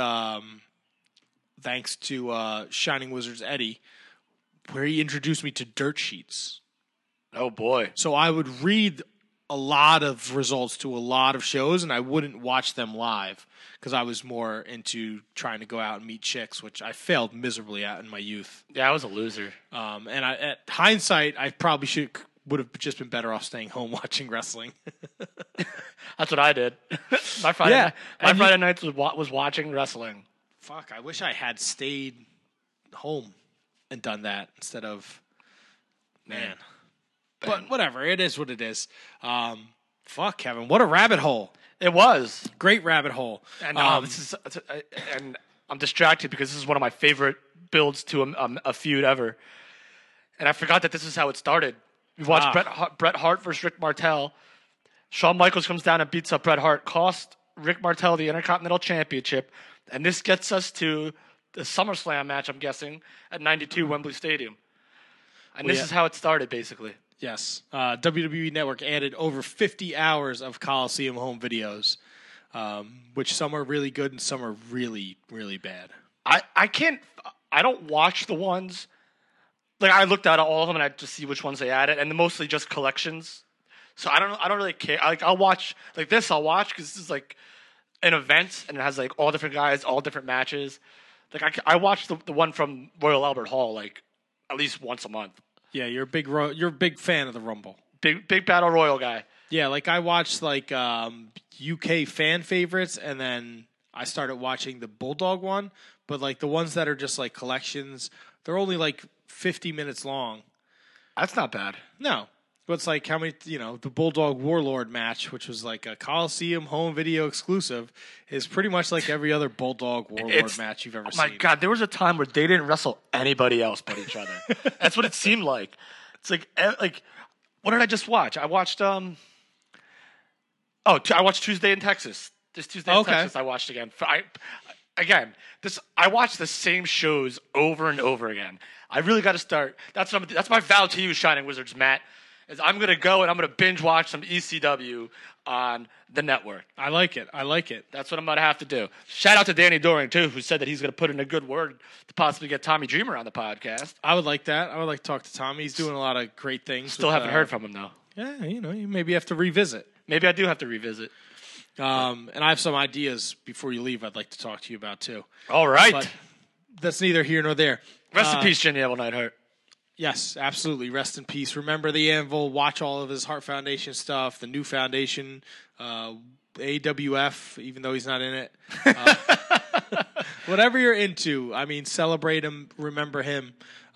thanks to Shining Wizards Eddie, where he introduced me to dirt sheets. Oh, boy. So I would read a lot of results to a lot of shows, and I wouldn't watch them live because I was more into trying to go out and meet chicks, which I failed miserably at in my youth. Yeah, I was a loser. And at hindsight, I probably would have just been better off staying home watching wrestling. That's what I did. my Friday nights was watching wrestling. Fuck, I wish I had stayed home and done that instead of man. But whatever, it is what it is. Fuck, Kevin, what a rabbit hole. It was. Great rabbit hole. And and I'm distracted because this is one of my favorite builds to a feud ever. And I forgot that this is how it started. We watched Bret Hart versus Rick Martel. Shawn Michaels comes down and beats up Bret Hart, cost Rick Martel the Intercontinental Championship. And this gets us to the SummerSlam match, I'm guessing, at 92 Wembley Stadium. And this is how it started, basically. Yes. WWE Network added over 50 hours of Coliseum home videos, which some are really good and some are really, really bad. I don't watch the ones. Like, I looked at all of them and I just see which ones they added, and they're mostly just collections. So I don't really care. Like, I'll watch, like this I'll watch because this is like an event and it has like all different guys, all different matches. Like, I watch the one from Royal Albert Hall like at least once a month. Yeah, you're a big fan of the Rumble. Big Battle Royal guy. Yeah, like I watched like UK fan favorites, and then I started watching the Bulldog one. But like the ones that are just like collections, they're only like 50 minutes long. That's not bad. No. But it's like how many, the Bulldog Warlord match, which was like a Coliseum home video exclusive, is pretty much like every other Bulldog Warlord match you've ever seen. Oh my God, there was a time where they didn't wrestle anybody else but each other. That's what it seemed like. It's like what did I just watch? I watched I watched Tuesday in Texas. This Tuesday in Texas I watched again. I watch the same shows over and over again. I really got to start. That's my vow to you, Shining Wizards, Matt. Is I'm going to go and I'm going to binge watch some ECW on the network. I like it. That's what I'm going to have to do. Shout out to Danny Doring, too, who said that he's going to put in a good word to possibly get Tommy Dreamer on the podcast. I would like that. I would like to talk to Tommy. He's doing a lot of great things. Still haven't heard from him, though. Yeah, you maybe have to revisit. Maybe I do have to revisit. And I have some ideas before you leave I'd like to talk to you about, too. All right. But that's neither here nor there. Rest in peace, Jenny Evil Neidhart. Yes, absolutely. Rest in peace. Remember the Anvil. Watch all of his Heart Foundation stuff, the new foundation, AWF, even though he's not in it. Whatever you're into, I mean, celebrate him, remember him.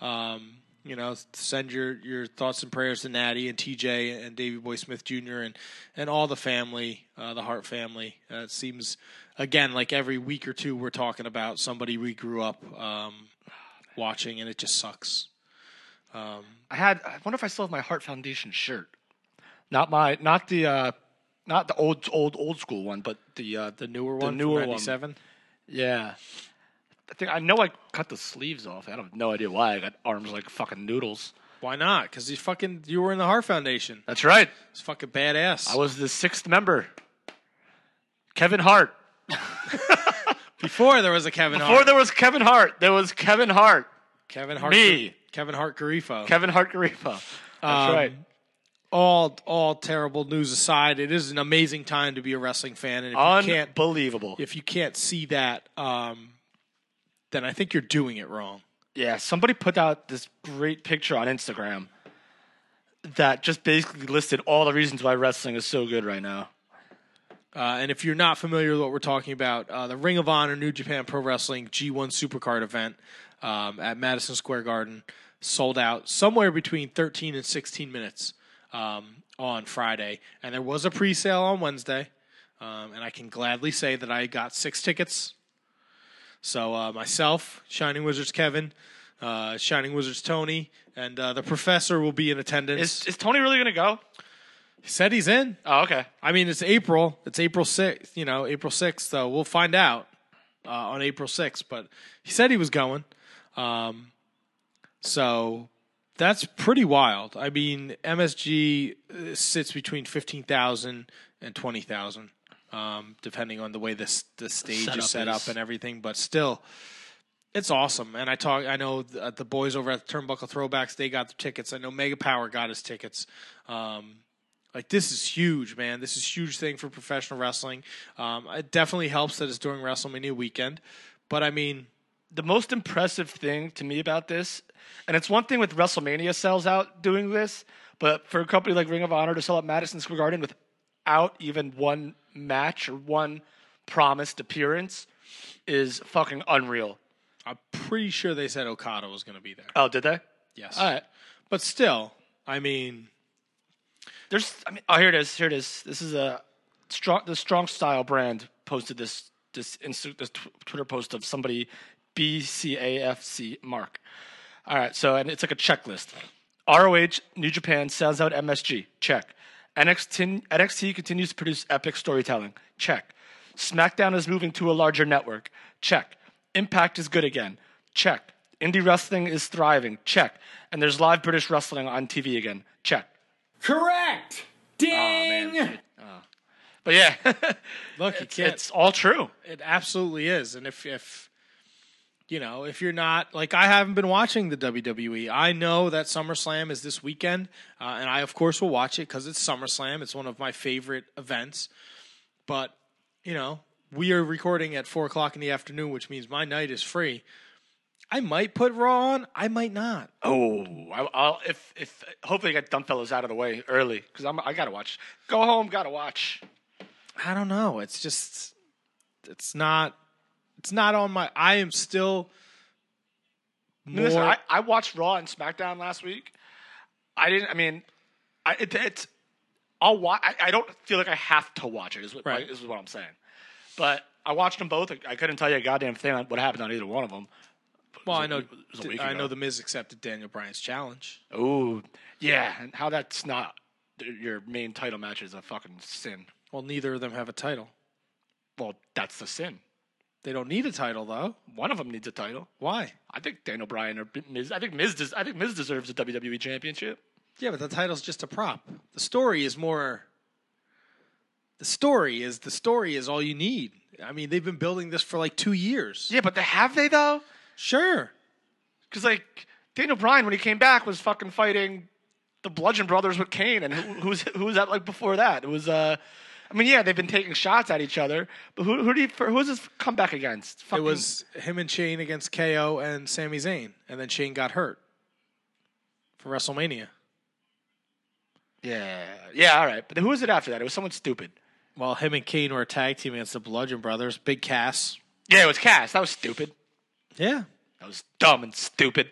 Send your thoughts and prayers to Natty and TJ and Davey Boy Smith Jr. and all the family, the Hart family. It seems, again, like every week or two we're talking about somebody we grew up watching, and it just sucks. I wonder if I still have my Heart Foundation shirt. Not the old school one, but the newer one. The newer 97. Yeah. I know I cut the sleeves off. I have no idea why. I got arms like fucking noodles. Why not? Because you were in the Heart Foundation. That's right. It's fucking badass. I was the 6th member. Kevin Hart. Before there was a Kevin Hart. Before there was Kevin Hart, there was Kevin Hart. Kevin Hart. Me. Kevin Hart Garifo. Kevin Hart Garifo. That's right. All terrible news aside, it is an amazing time to be a wrestling fan, and Unbelievable. If you can't see that, then I think you're doing it wrong. Yeah, somebody put out this great picture on Instagram that just basically listed all the reasons why wrestling is so good right now. And if you're not familiar with what we're talking about, the Ring of Honor New Japan Pro Wrestling G1 Supercard event at Madison Square Garden sold out somewhere between 13 and 16 minutes on Friday. And there was a pre-sale on Wednesday. And I can gladly say that I got 6 tickets. So myself, Shining Wizards Kevin, Shining Wizards Tony, and the Professor will be in attendance. Is Tony really going to go? He said he's in. Oh, okay. I mean, it's April. It's April 6th, April 6th, so we'll find out on April 6th. But he said he was going. So that's pretty wild. I mean, MSG sits between 15,000 and 20,000, depending on the way the stage is set up and everything. But still, it's awesome. And I know the boys over at the Turnbuckle Throwbacks, they got the tickets. I know Mega Power got his tickets. This is huge, man. This is a huge thing for professional wrestling. It definitely helps that it's during WrestleMania weekend. But, I mean, the most impressive thing to me about this, and it's one thing with WrestleMania sells out doing this, but for a company like Ring of Honor to sell out Madison Square Garden without even one match or one promised appearance is fucking unreal. I'm pretty sure they said Okada was going to be there. Oh, did they? Yes. All right. But still, I mean... Here it is. This is the Strong Style brand posted this Twitter post of somebody, BCAFC Mark. All right, and it's like a checklist. ROH, New Japan sells out MSG. Check. NXT continues to produce epic storytelling. Check. SmackDown is moving to a larger network. Check. Impact is good again. Check. Indie wrestling is thriving. Check. And there's live British wrestling on TV again. Check. Correct. Ding. Oh, man. But yeah, look, it's all true. It absolutely is. And if you're not, like, I haven't been watching the WWE. I know that SummerSlam is this weekend, and I, of course, will watch it because it's SummerSlam. It's one of my favorite events. But, we are recording at 4 o'clock in the afternoon, which means my night is free. I might put Raw on. I might not. Oh, I'll if hopefully I get Dumbfellows out of the way early because I gotta watch. Go home, gotta watch. I don't know. It's just it's not on my. I am still. More... Listen, I watched Raw and SmackDown last week. I'll watch. I don't feel like I have to watch it. Is what I'm saying. But I watched them both. I couldn't tell you a goddamn thing on what happened on either one of them. Well, I know the Miz accepted Daniel Bryan's challenge. Oh, yeah, and how that's not your main title match is a fucking sin. Well, neither of them have a title. Well, that's the sin. They don't need a title, though. One of them needs a title. Why? I think Daniel Bryan or Miz. I think Miz deserves a WWE championship. Yeah, but the title's just a prop. The story is more. The story is all you need. I mean, they've been building this for like 2 years. Yeah, but have they though? Sure. Because, Daniel Bryan, when he came back, was fucking fighting the Bludgeon Brothers with Kane. And who was that before that? It was, they've been taking shots at each other. But who was his comeback against? It was him and Shane against KO and Sami Zayn. And then Shane got hurt. for WrestleMania. Yeah, all right. But who was it after that? It was someone stupid. Well, him and Kane were a tag team against the Bludgeon Brothers. Big Cass. Yeah, it was Cass. That was stupid. Yeah. That was dumb and stupid.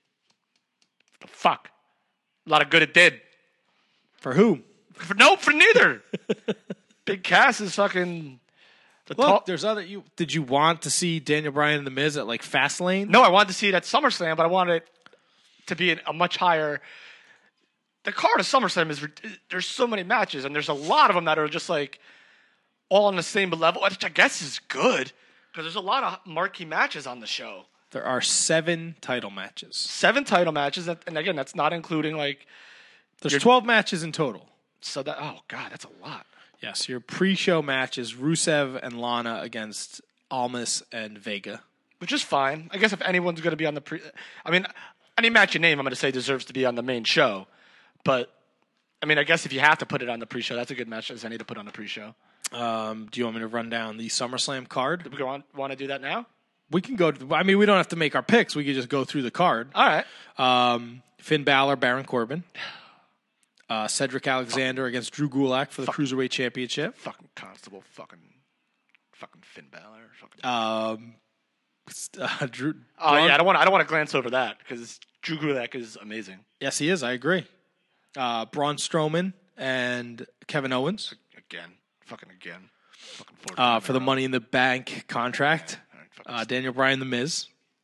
The fuck? A lot of good it did. For who? For neither. Big Cass is fucking... Look, there's other... Did you want to see Daniel Bryan and The Miz at, like, Fastlane? No, I wanted to see it at SummerSlam, but I wanted it to be a much higher... The card of SummerSlam is... There's so many matches, and there's a lot of them that are just, like, all on the same level, which I guess is good, because there's a lot of marquee matches on the show. There are 7 title matches. 7 title matches, and again, that's not including, like... There's 12 matches in total. So that... Oh, God, that's a lot. Yes, your pre-show match is Rusev and Lana against Almas and Vega. Which is fine. I guess if anyone's going to be on the pre... I mean, any match you name, I'm going to say deserves to be on the main show. But, I mean, I guess if you have to put it on the pre-show, that's a good match as any to put on the pre-show. Do you want me to run down the SummerSlam card? Do we want to do that now? We can go... I mean, we don't have to make our picks. We can just go through the card. All right. Finn Balor, Baron Corbin. Cedric Alexander against Drew Gulak for the Cruiserweight Championship. Fucking Constable. Fucking Finn Balor. Drew. Oh yeah, I don't want to glance over that because Drew Gulak is amazing. Yes, he is. I agree. Braun Strowman and Kevin Owens Again. Fucking for the Money in the Bank contract. Daniel Bryan, The Miz.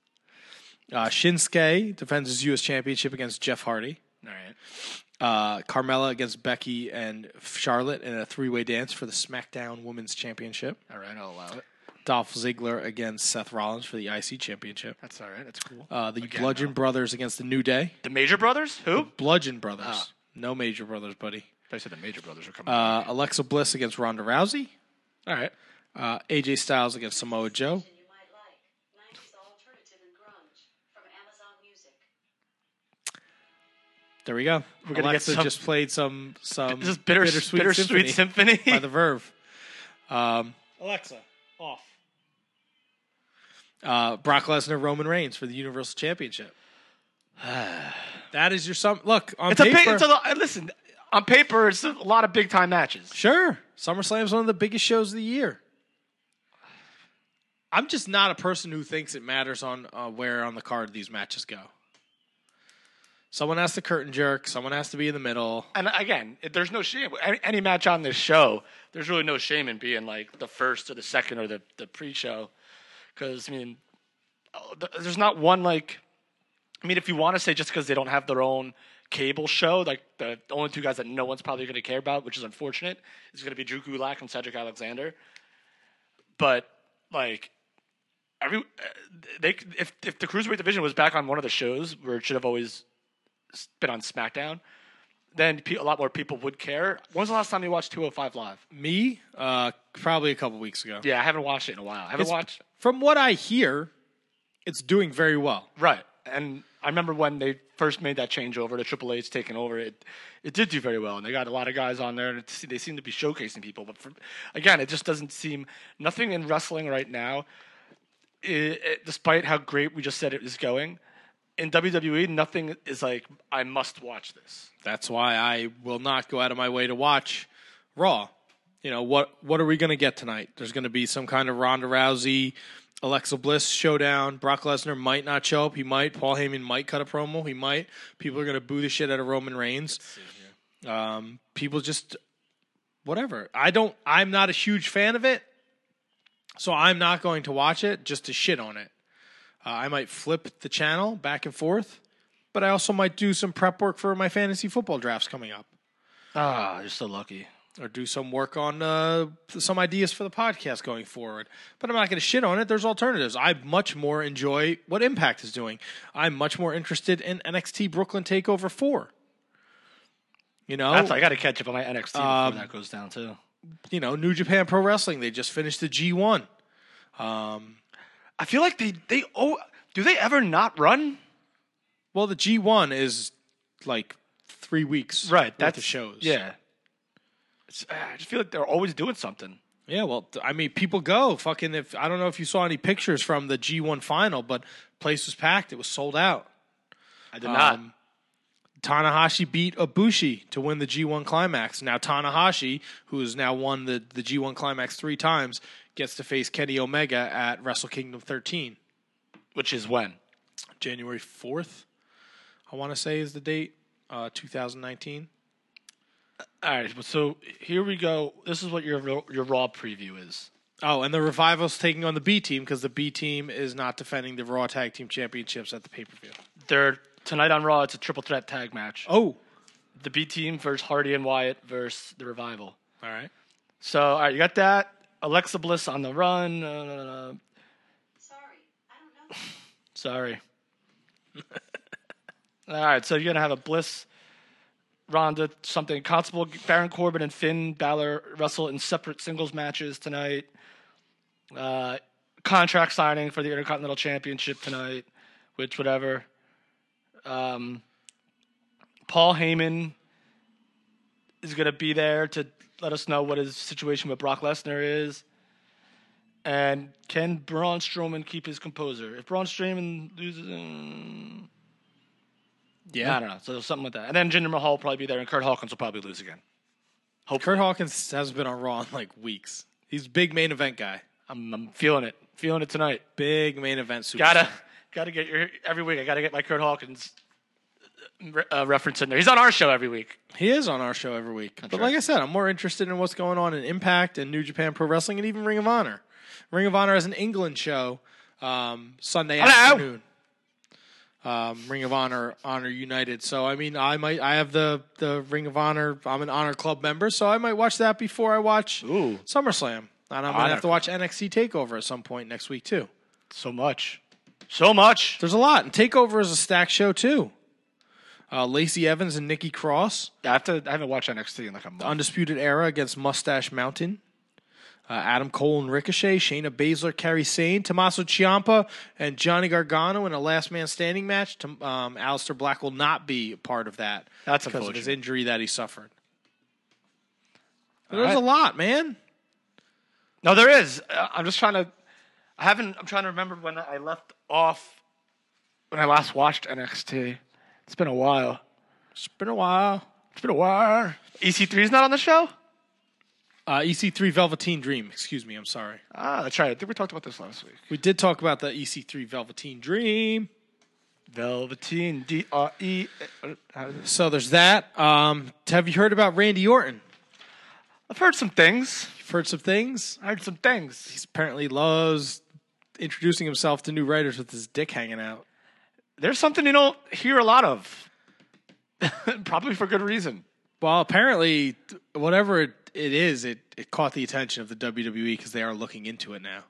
Shinsuke defends his U.S. Championship against Jeff Hardy. All right. Carmella against Becky and Charlotte in a 3-way dance for the SmackDown Women's Championship. All right, I'll allow it. Dolph Ziggler against Seth Rollins for the IC Championship. That's all right. That's cool. Bludgeon Brothers against the New Day. The Major Brothers? Who? The Bludgeon Brothers. No Major Brothers, buddy. I said the Major Brothers are coming. Alexa Bliss against Ronda Rousey. All right. AJ Styles against Samoa Joe. There we go. We're gonna Alexa get some, just played some this bittersweet symphony by the Verve. Alexa, off. Brock Lesnar, Roman Reigns for the Universal Championship. That is your look on paper. Listen, on paper, it's a lot of big time matches. Sure, SummerSlam is one of the biggest shows of the year. I'm just not a person who thinks it matters on where on the card these matches go. Someone has to curtain jerk. Someone has to be in the middle. And again, there's no shame. Any match on this show, there's really no shame in being like the first or the second or the pre-show. Because, I mean, there's not one like... I mean, if you want to say just because they don't have their own cable show, like the only 2 guys that no one's probably going to care about, which is unfortunate, is going to be Drew Gulak and Cedric Alexander. But, like... if the Cruiserweight division was back on one of the shows where it should have always... been on SmackDown, then a lot more people would care. When was the last time you watched 205 Live? Me? Probably a couple weeks ago. Yeah, I haven't watched it in a while. From what I hear, it's doing very well. Right. And I remember when they first made that changeover to Triple H taking over, it did do very well. And they got a lot of guys on there, and they seem to be showcasing people. But again, it just doesn't seem... Nothing in wrestling right now, despite how great we just said it is going... In WWE, nothing is like, I must watch this. That's why I will not go out of my way to watch Raw. You know, what are we going to get tonight? There's going to be some kind of Ronda Rousey, Alexa Bliss showdown. Brock Lesnar might not show up. He might. Paul Heyman might cut a promo. He might. People are going to boo the shit out of Roman Reigns. People just, whatever. I'm not a huge fan of it, so I'm not going to watch it just to shit on it. I might flip the channel back and forth, but I also might do some prep work for my fantasy football drafts coming up. You're so lucky. Or do some work on some ideas for the podcast going forward. But I'm not going to shit on it. There's alternatives. I much more enjoy what Impact is doing. I'm much more interested in NXT Brooklyn TakeOver 4. You know? I got to catch up on my NXT before that goes down, too. You know, New Japan Pro Wrestling, they just finished the G1. I feel like do they ever not run? Well, the G1 is like 3 weeks worth of shows. Yeah. I just feel like they're always doing something. Yeah, well, I mean, people go. I don't know if you saw any pictures from the G1 final, but place was packed. It was sold out. I did not. Tanahashi beat Ibushi to win the G1 Climax. Now Tanahashi, who has now won the G1 Climax 3 times, gets to face Kenny Omega at Wrestle Kingdom 13. Which is when? January 4th, I want to say is the date, 2019. All right, so here we go. This is what your Raw preview is. Oh, and the Revival's taking on the B Team because the B Team is not defending the Raw Tag Team Championships at the pay-per-view. They're tonight on Raw. It's a triple threat tag match. Oh, The B Team versus Hardy and Wyatt versus the Revival. all right. So, all right, you got that. Alexa Bliss on the run. Sorry, I don't know. Sorry. All right, so you're going to have a Bliss, Ronda, something. Constable, Baron Corbin, and Finn Balor wrestle in separate singles matches tonight. Contract signing for the Intercontinental Championship tonight, which whatever. Paul Heyman is going to be there to let us know what his situation with Brock Lesnar is. And can Braun Strowman keep his composure? If Braun Strowman loses, Yeah. I don't know. So something like that. And then Jinder Mahal will probably be there, and Kurt Hawkins will probably lose again. Kurt Hawkins hasn't been on Raw in like weeks. He's a big main event guy. I'm feeling it. Feeling it tonight. Big main event superstar. Gotta get your every week. I gotta get my Kurt Hawkins reference in there. He's on our show every week. He is on our show every week. But right. like I said, I'm more interested in what's going on in Impact and New Japan Pro Wrestling and even Ring of Honor. Ring of Honor has an England show Sunday afternoon. Ring of Honor United. So I mean, I have the Ring of Honor. I'm an Honor Club member, so I might watch that before I watch SummerSlam. And I'm gonna have to watch NXT Takeover at some point next week too. So much. There's a lot, and Takeover is a stacked show too. Lacey Evans and Nikki Cross. Yeah, I haven't watched NXT in like a month. The Undisputed Era against Mustache Mountain. Adam Cole and Ricochet, Shayna Baszler, Kairi Sane, Tommaso Ciampa, and Johnny Gargano in a last man standing match. Aleister Black will not be a part of that. That's because of unfortunate. his injury that he suffered. All There's right. a lot, man. No, there is. I'm trying to remember when I left off when I last watched NXT. It's been a while. It's been a while. EC3 is not on the show? EC3 Velveteen Dream. Excuse me. I'm sorry. That's right. I think we talked about this last week. We did talk about the EC3 Velveteen Dream. Velveteen, D-R-E. So there's that. Have you heard about Randy Orton? I've heard some things. You've heard some things? I heard some things. He apparently loves introducing himself to new writers with his dick hanging out. There's something you don't hear a lot of. Probably for good reason. Well, apparently, whatever it is, it caught the attention of the WWE because they are looking into it now.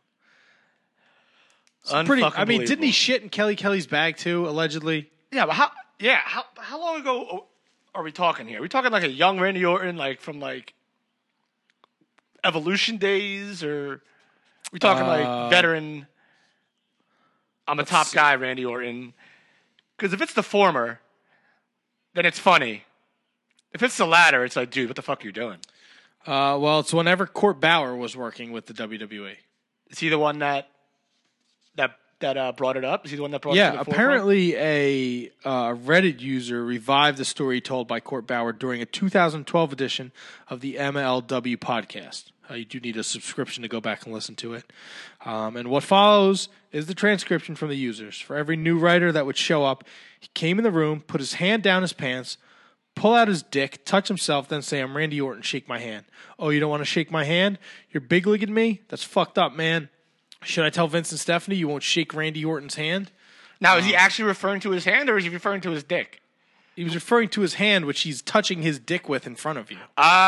I mean, didn't he shit in Kelly's bag too, allegedly? Yeah, but how long ago are we talking here? Are we talking like a young Randy Orton, like from like Evolution days, or are we talking like veteran? I'm a top guy, Randy Orton. Because if it's the former, then it's funny. If it's the latter, it's like, dude, what the fuck are you doing? Well, it's whenever Court Bauer was working with the WWE. Is he the one that brought it up? Is he the one that brought it to the forefront? Apparently a Reddit user revived the story told by Court Bauer during a 2012 edition of the MLW podcast. You do need a subscription to go back and listen to it. And what follows is the transcription from the users. For every new writer that would show up, he came in the room, put his hand down his pants, pull out his dick, touch himself, then say, "I'm Randy Orton, shake my hand." "Oh, you don't want to shake my hand? You're big-legging me? That's fucked up, man. Should I tell Vince and Stephanie you won't shake Randy Orton's hand?" Now, is he actually referring to his hand, or is he referring to his dick? He was referring to his hand, which he's touching his dick with in front of you.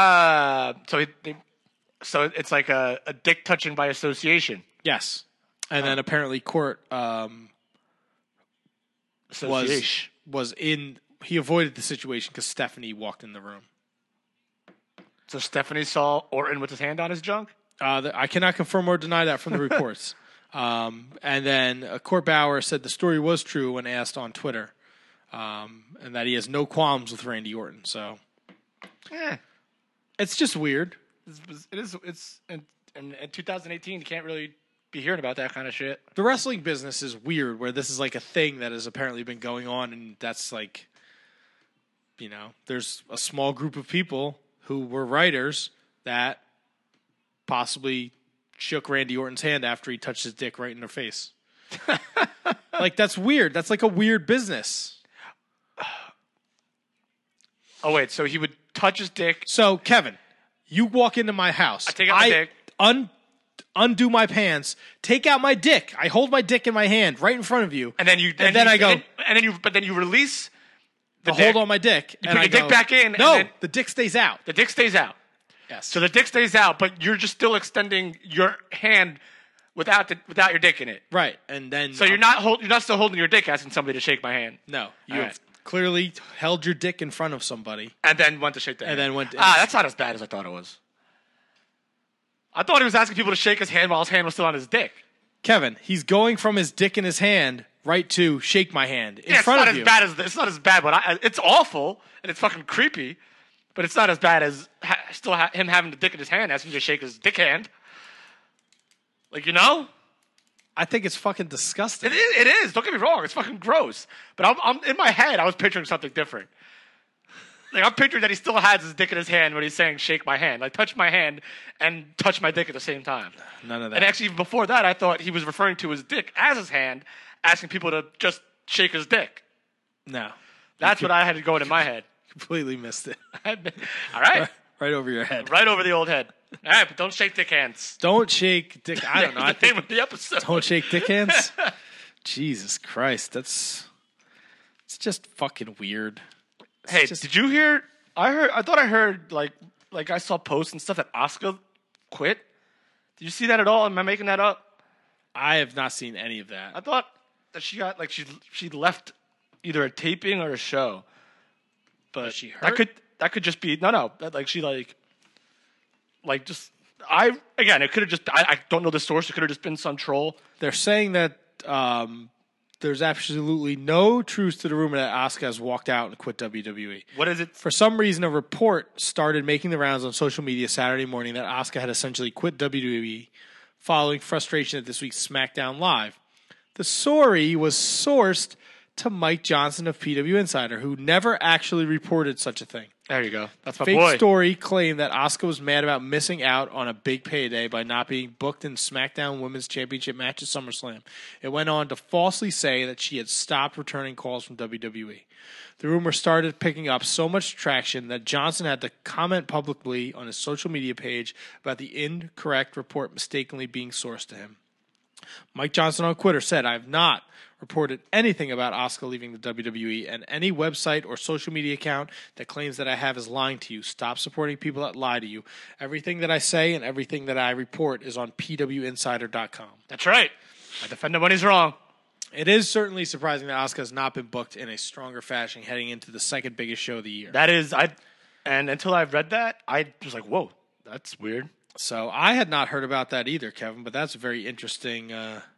So it's like a dick touching by association. Yes. And then apparently Court Association. was in... He avoided the situation because Stephanie walked in the room. So Stephanie saw Orton with his hand on his junk? I cannot confirm or deny that from the reports. And then Court Bauer said the story was true when asked on Twitter, and that he has no qualms with Randy Orton. So, it's just weird. It is. It's in 2018. You can't really be hearing about that kind of shit. The wrestling business is weird, where this is like a thing that has apparently been going on, and that's like there's a small group of people who were writers that possibly shook Randy Orton's hand after he touched his dick right in their face. Like, that's weird. That's like a weird business. Oh, wait, so he would touch his dick. So, Kevin, you walk into my house. I take out my dick. Undo my pants, take out my dick. I hold my dick in my hand right in front of you. And then you release the dick. Hold on my dick. You put your dick back in. No, and then the dick stays out. the dick stays out. Yes. So the dick stays out, but you're just still extending your hand without your dick in it. Right, and then So you're not still holding your dick, asking somebody to shake my hand. No, you All have right. clearly held your dick in front of somebody. And then went to shake the hand. And then went to- that's not as bad as I thought it was. I thought he was asking people to shake his hand while his hand was still on his dick. Kevin, he's going from his dick in his hand right to shake my hand in Yeah, front of you. It's not as bad, but it's awful and it's fucking creepy. But it's not as bad as him having the dick in his hand, asking you to shake his dick hand. Like, I think it's fucking disgusting. It is. Don't get me wrong. It's fucking gross. But I'm in my head, I was picturing something different. Like, I'm picturing that he still has his dick in his hand when he's saying shake my hand. Like, touch my hand and touch my dick at the same time. None of that. And actually, even before that, I thought he was referring to his dick as his hand, asking people to just shake his dick. No. That's what I had going in my head. Completely missed it. All right. Right over your head. Right over the old head. All right, but don't shake dick hands. Don't shake dick. I don't know. I the name think, of the episode. don't shake dick hands. Jesus Christ, it's just fucking weird. Hey, just- did you hear? I thought I heard like I saw posts and stuff that Asuka quit. Did you see that at all? Am I making that up? I have not seen any of I that. thought that she got she left either a taping or a show. But she hurt? that could just be no. Like she just it could have just I don't know the source. It could have just been some troll. They're saying that there's absolutely no truth to the rumor that Asuka has walked out and quit WWE. What is it? For some reason, a report started making the rounds on social media Saturday morning that Asuka had essentially quit WWE following frustration at this week's SmackDown Live. The story was sourced to Mike Johnson of PW Insider, who never actually reported such a thing. There you go. That's my Fake boy. story claimed that Asuka was mad about missing out on a big payday by not being booked in SmackDown Women's Championship match at SummerSlam. It went on to falsely say that she had stopped returning calls from WWE. The rumor started picking up so much traction that Johnson had to comment publicly on his social media page about the incorrect report mistakenly being sourced to him. Mike Johnson on Twitter said, "I have not reported anything about Asuka leaving the WWE, and any website or social media account that claims that I have is lying to you. Stop supporting people that lie to you. Everything that I say and everything that I report is on pwinsider.com. That's right. I defend him when he's wrong. It is certainly surprising that Asuka has not been booked in a stronger fashion heading into the second biggest show of the year. That is and until I read that, I was like, whoa, that's weird. So I had not heard about that either, Kevin, but that's a very interesting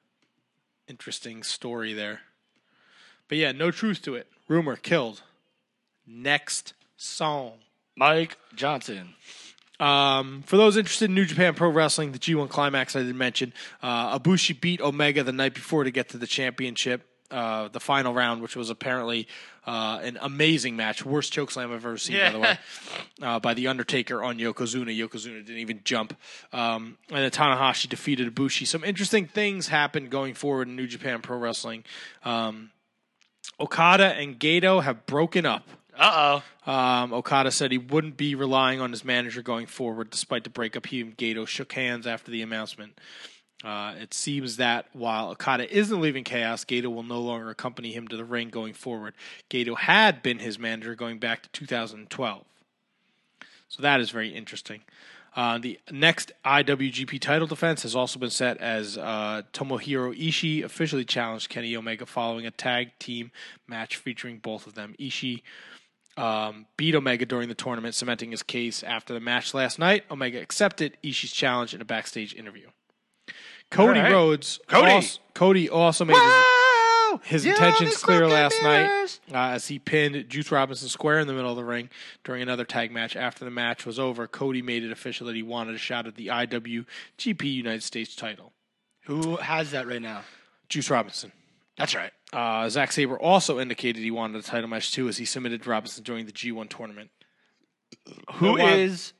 story there. But yeah, no truth to it. Rumor killed. Next song. Mike Johnson. For those interested in New Japan Pro Wrestling, the G1 Climax I did mention, Ibushi beat Omega the night before to get to the championship, the final round, which was apparently an amazing match. Worst chokeslam I've ever seen, by the way, by The Undertaker on Yokozuna. Yokozuna didn't even jump. And then Tanahashi defeated Ibushi. Some interesting things happened going forward in New Japan Pro Wrestling. Okada and Gato have broken up. Okada said he wouldn't be relying on his manager going forward. Despite the breakup, he and Gato shook hands after the announcement. It seems that while Okada isn't leaving Chaos, Gato will no longer accompany him to the ring going forward. Gato had been his manager going back to 2012. So that is very interesting. The next IWGP title defense has also been set as Tomohiro Ishii officially challenged Kenny Omega following a tag team match featuring both of them. Ishii beat Omega during the tournament, cementing his case. After the match last night, Omega accepted Ishii's challenge in a backstage interview. Cody Rhodes. Cody also made his intentions clear last night as he pinned Juice Robinson square in the middle of the ring during another tag match. After the match was over, Cody made it official that he wanted a shot at the IWGP United States title. Who has that right now? Juice Robinson. That's right. Zack Sabre also indicated he wanted a title match too, as he submitted Robinson during the G1 tournament. Who is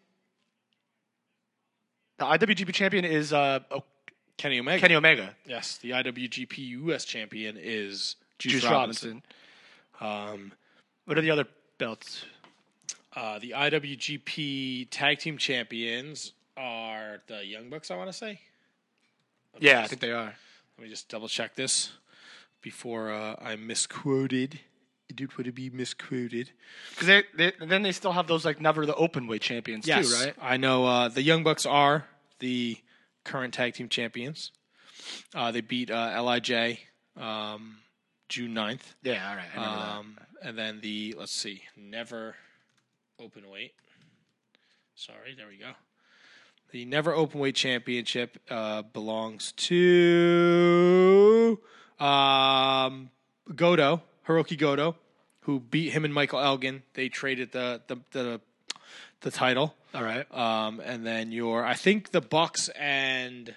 the IWGP champion? Is Kenny Omega. Kenny Omega. Yes, the IWGP US champion is Juice Robinson. What are the other belts? The IWGP Tag Team Champions are the Young Bucks, I want to say. I think they are. Let me just double check this before I'm misquoted. I don't want to be misquoted. Because then they still have those like never the open weight champions too, right? I know the Young Bucks are the current Tag Team Champions. They beat LIJ June 9th. Yeah, all right. I remember that. And then never open weight. Sorry, there we go. The Never Openweight Championship belongs to Goto, Hiroki Goto, who beat him and Michael Elgin. They traded the title. All right. And then I think the Bucks and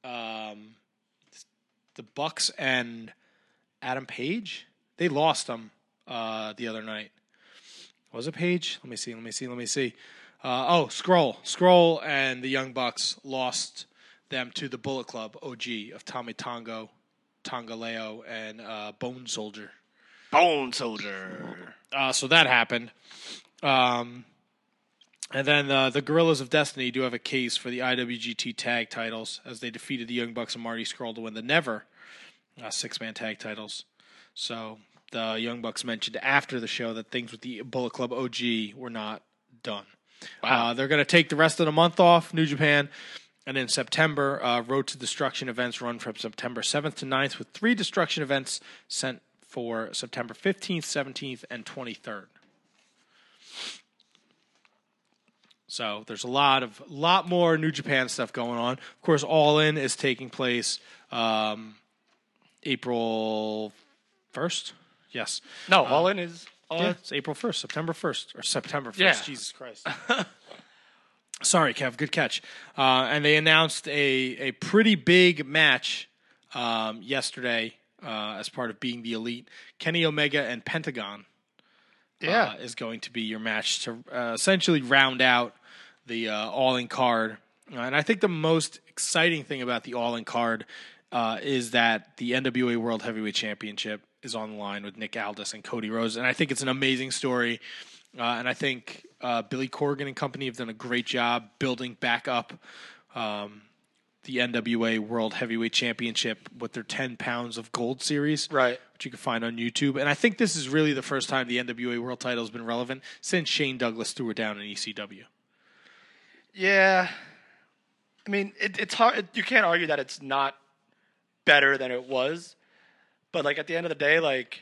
Adam Page, they lost them the other night. Was it Page? Let me see. Scroll and the Young Bucks lost them to the Bullet Club OG of Tommy Tongo, Tongaleo, and Bone Soldier. So that happened. And then the Guerrillas of Destiny do have a case for the IWGT tag titles as they defeated the Young Bucks and Marty Scurll to win the Never six-man tag titles. So the Young Bucks mentioned after the show that things with the Bullet Club OG were not done. Wow. They're going to take the rest of the month off, New Japan, and in September, Road to Destruction events run from September 7th to 9th with 3 Destruction events sent for September 15th, 17th, and 23rd. So there's a lot more New Japan stuff going on. Of course, All In is taking place April 1st. Yes. No, All In is... it's April 1st, September 1st, or September 1st. Yeah. Jesus Christ. Sorry, Kev. Good catch. And they announced a pretty big match yesterday as part of Being the Elite. Kenny Omega and Pentagon is going to be your match to essentially round out the All-In card. And I think the most exciting thing about the All-In card is that the NWA World Heavyweight Championship is on the line with Nick Aldis and Cody Rhodes. And I think it's an amazing story. And I think Billy Corgan and company have done a great job building back up the NWA World Heavyweight Championship with their 10 pounds of gold series. Right. Which you can find on YouTube. And I think this is really the first time the NWA World title has been relevant since Shane Douglas threw it down in ECW. Yeah. I mean, it's hard. You can't argue that it's not better than it was. But, like, at the end of the day, like,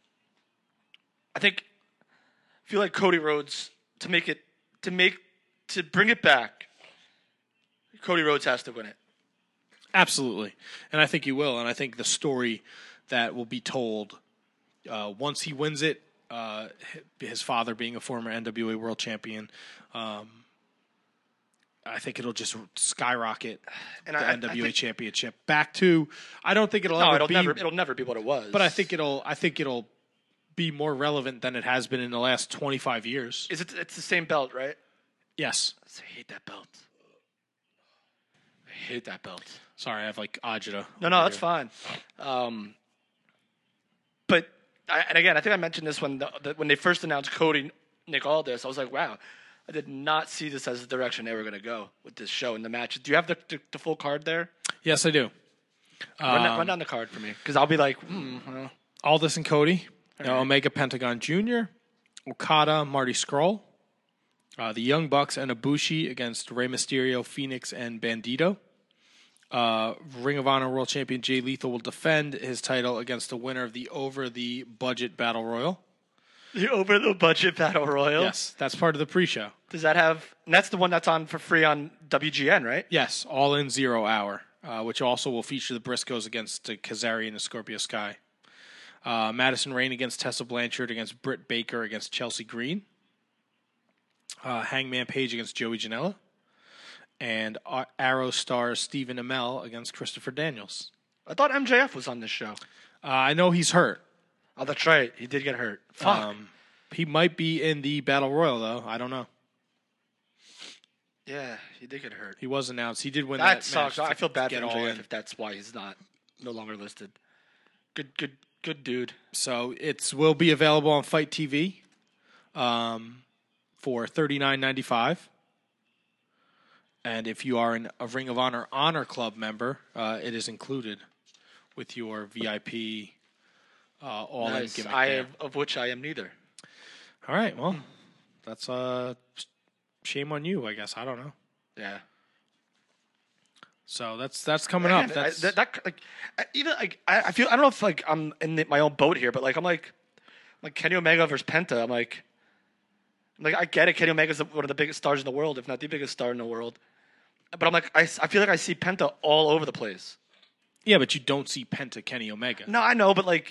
I feel like Cody Rhodes, to bring it back, Cody Rhodes has to win it. Absolutely. And I think he will. And I think the story that will be told once he wins it, his father being a former NWA World Champion, I think it'll just skyrocket the NWA Championship back to. I don't think it'll never be what it was. But I think it'll be more relevant than it has been in the last 25 years. It's the same belt, right? Yes. I hate that belt. Sorry, I have like agita. No, that's fine. But I think I mentioned this when they first announced Cody Nick Aldis. I was like, wow. I did not see this as the direction they were going to go with this show and the match. Do you have the full card there? Yes, I do. Run down the card for me, because I'll be like, Aldis and Cody, right. Omega Pentagon Jr., Okada, Marty Scurll, the Young Bucks and Ibushi against Rey Mysterio, Phoenix, and Bandito. Ring of Honor World Champion Jay Lethal will defend his title against the winner of the Over the Budget Battle Royal. The Over the Budget Battle Royal? Yes, that's part of the pre-show. Does that have... And that's the one that's on for free on WGN, right? Yes, All In 0 Hour, which also will feature the Briscoes against Kazarian and Scorpio Sky. Madison Rayne against Tessa Blanchard against Britt Baker against Chelsea Green. Hangman Page against Joey Janela. And Arrow star Stephen Amell against Christopher Daniels. I thought MJF was on this show. I know he's hurt. Oh, that's right. He did get hurt. Fuck. He might be in the Battle Royal, though. I don't know. Yeah, he did get hurt. He was announced. He did win That that sucks. match I feel bad for get all MJF in. if that's why he's no longer listed. Good dude. So it will be available on Fight TV for $39.95. And if you are a Ring of Honor Club member, it is included with your VIP all-in Nice. gimmick there. Of which I am neither. All right, well, that's shame on you, I guess. I don't know. Yeah. So that's coming up. Again, That's I feel I don't know if like I'm in my own boat here, but like I'm like Kenny Omega versus Penta. I'm like I get it. Kenny Omega's one of the biggest stars in the world, if not the biggest star in the world. But I'm like I feel like I see Penta all over the place. yeah, but you don't see Penta Kenny Omega. No, I know, but like,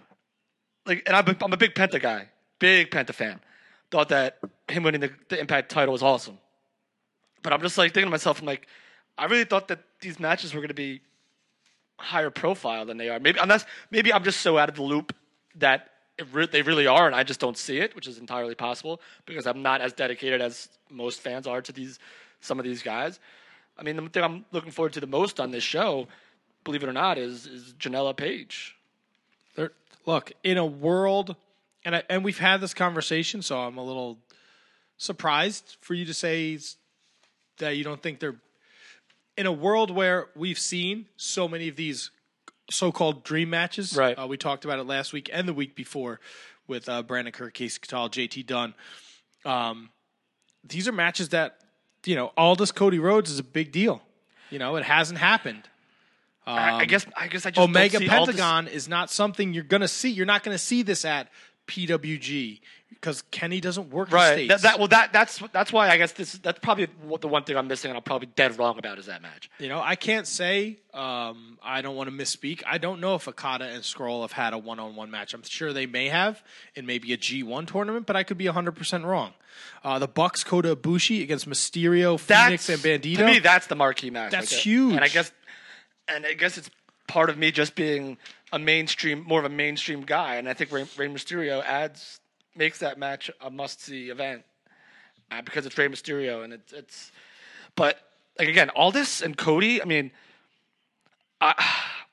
and I'm a big Penta guy, big Penta fan. Thought that him winning the Impact title was awesome, but I'm just like thinking to myself, I'm like, I really thought that these matches were going to be higher profile than they are. Maybe I'm just so out of the loop that they really are, and I just don't see it, which is entirely possible because I'm not as dedicated as most fans are to some of these guys. I mean, the thing I'm looking forward to the most on this show, believe it or not, is Janela Page. Look, in a world, and we've had this conversation, so I'm a little surprised for you to say that you don't think they're in a world where we've seen so many of these so-called dream matches. Right. We talked about it last week and the week before with Brandon Kirk, Casey Catal, JT Dunn. These are matches that, Aldis Cody Rhodes is a big deal. It hasn't happened. I guess I just Omega don't see Pentagon is not something you're going to see. You're not going to see this at PWG because Kenny doesn't work right. the States. That's why I guess that's probably the one thing I'm missing, and I'm probably dead wrong about is that match. I can't say. I don't want to misspeak. I don't know if Okada and Scroll have had a one-on-one match. I'm sure they may have in maybe a G1 tournament, but I could be 100% wrong. The Bucks, Kota Ibushi against Mysterio, Phoenix, and Bandito. To me, that's the marquee match. That's right there. huge. And I guess it's part of me just being more of a mainstream guy, and I think Rey Mysterio makes that match a must-see event because it's Rey Mysterio, and it's. But like again, Aldis and Cody. I mean, I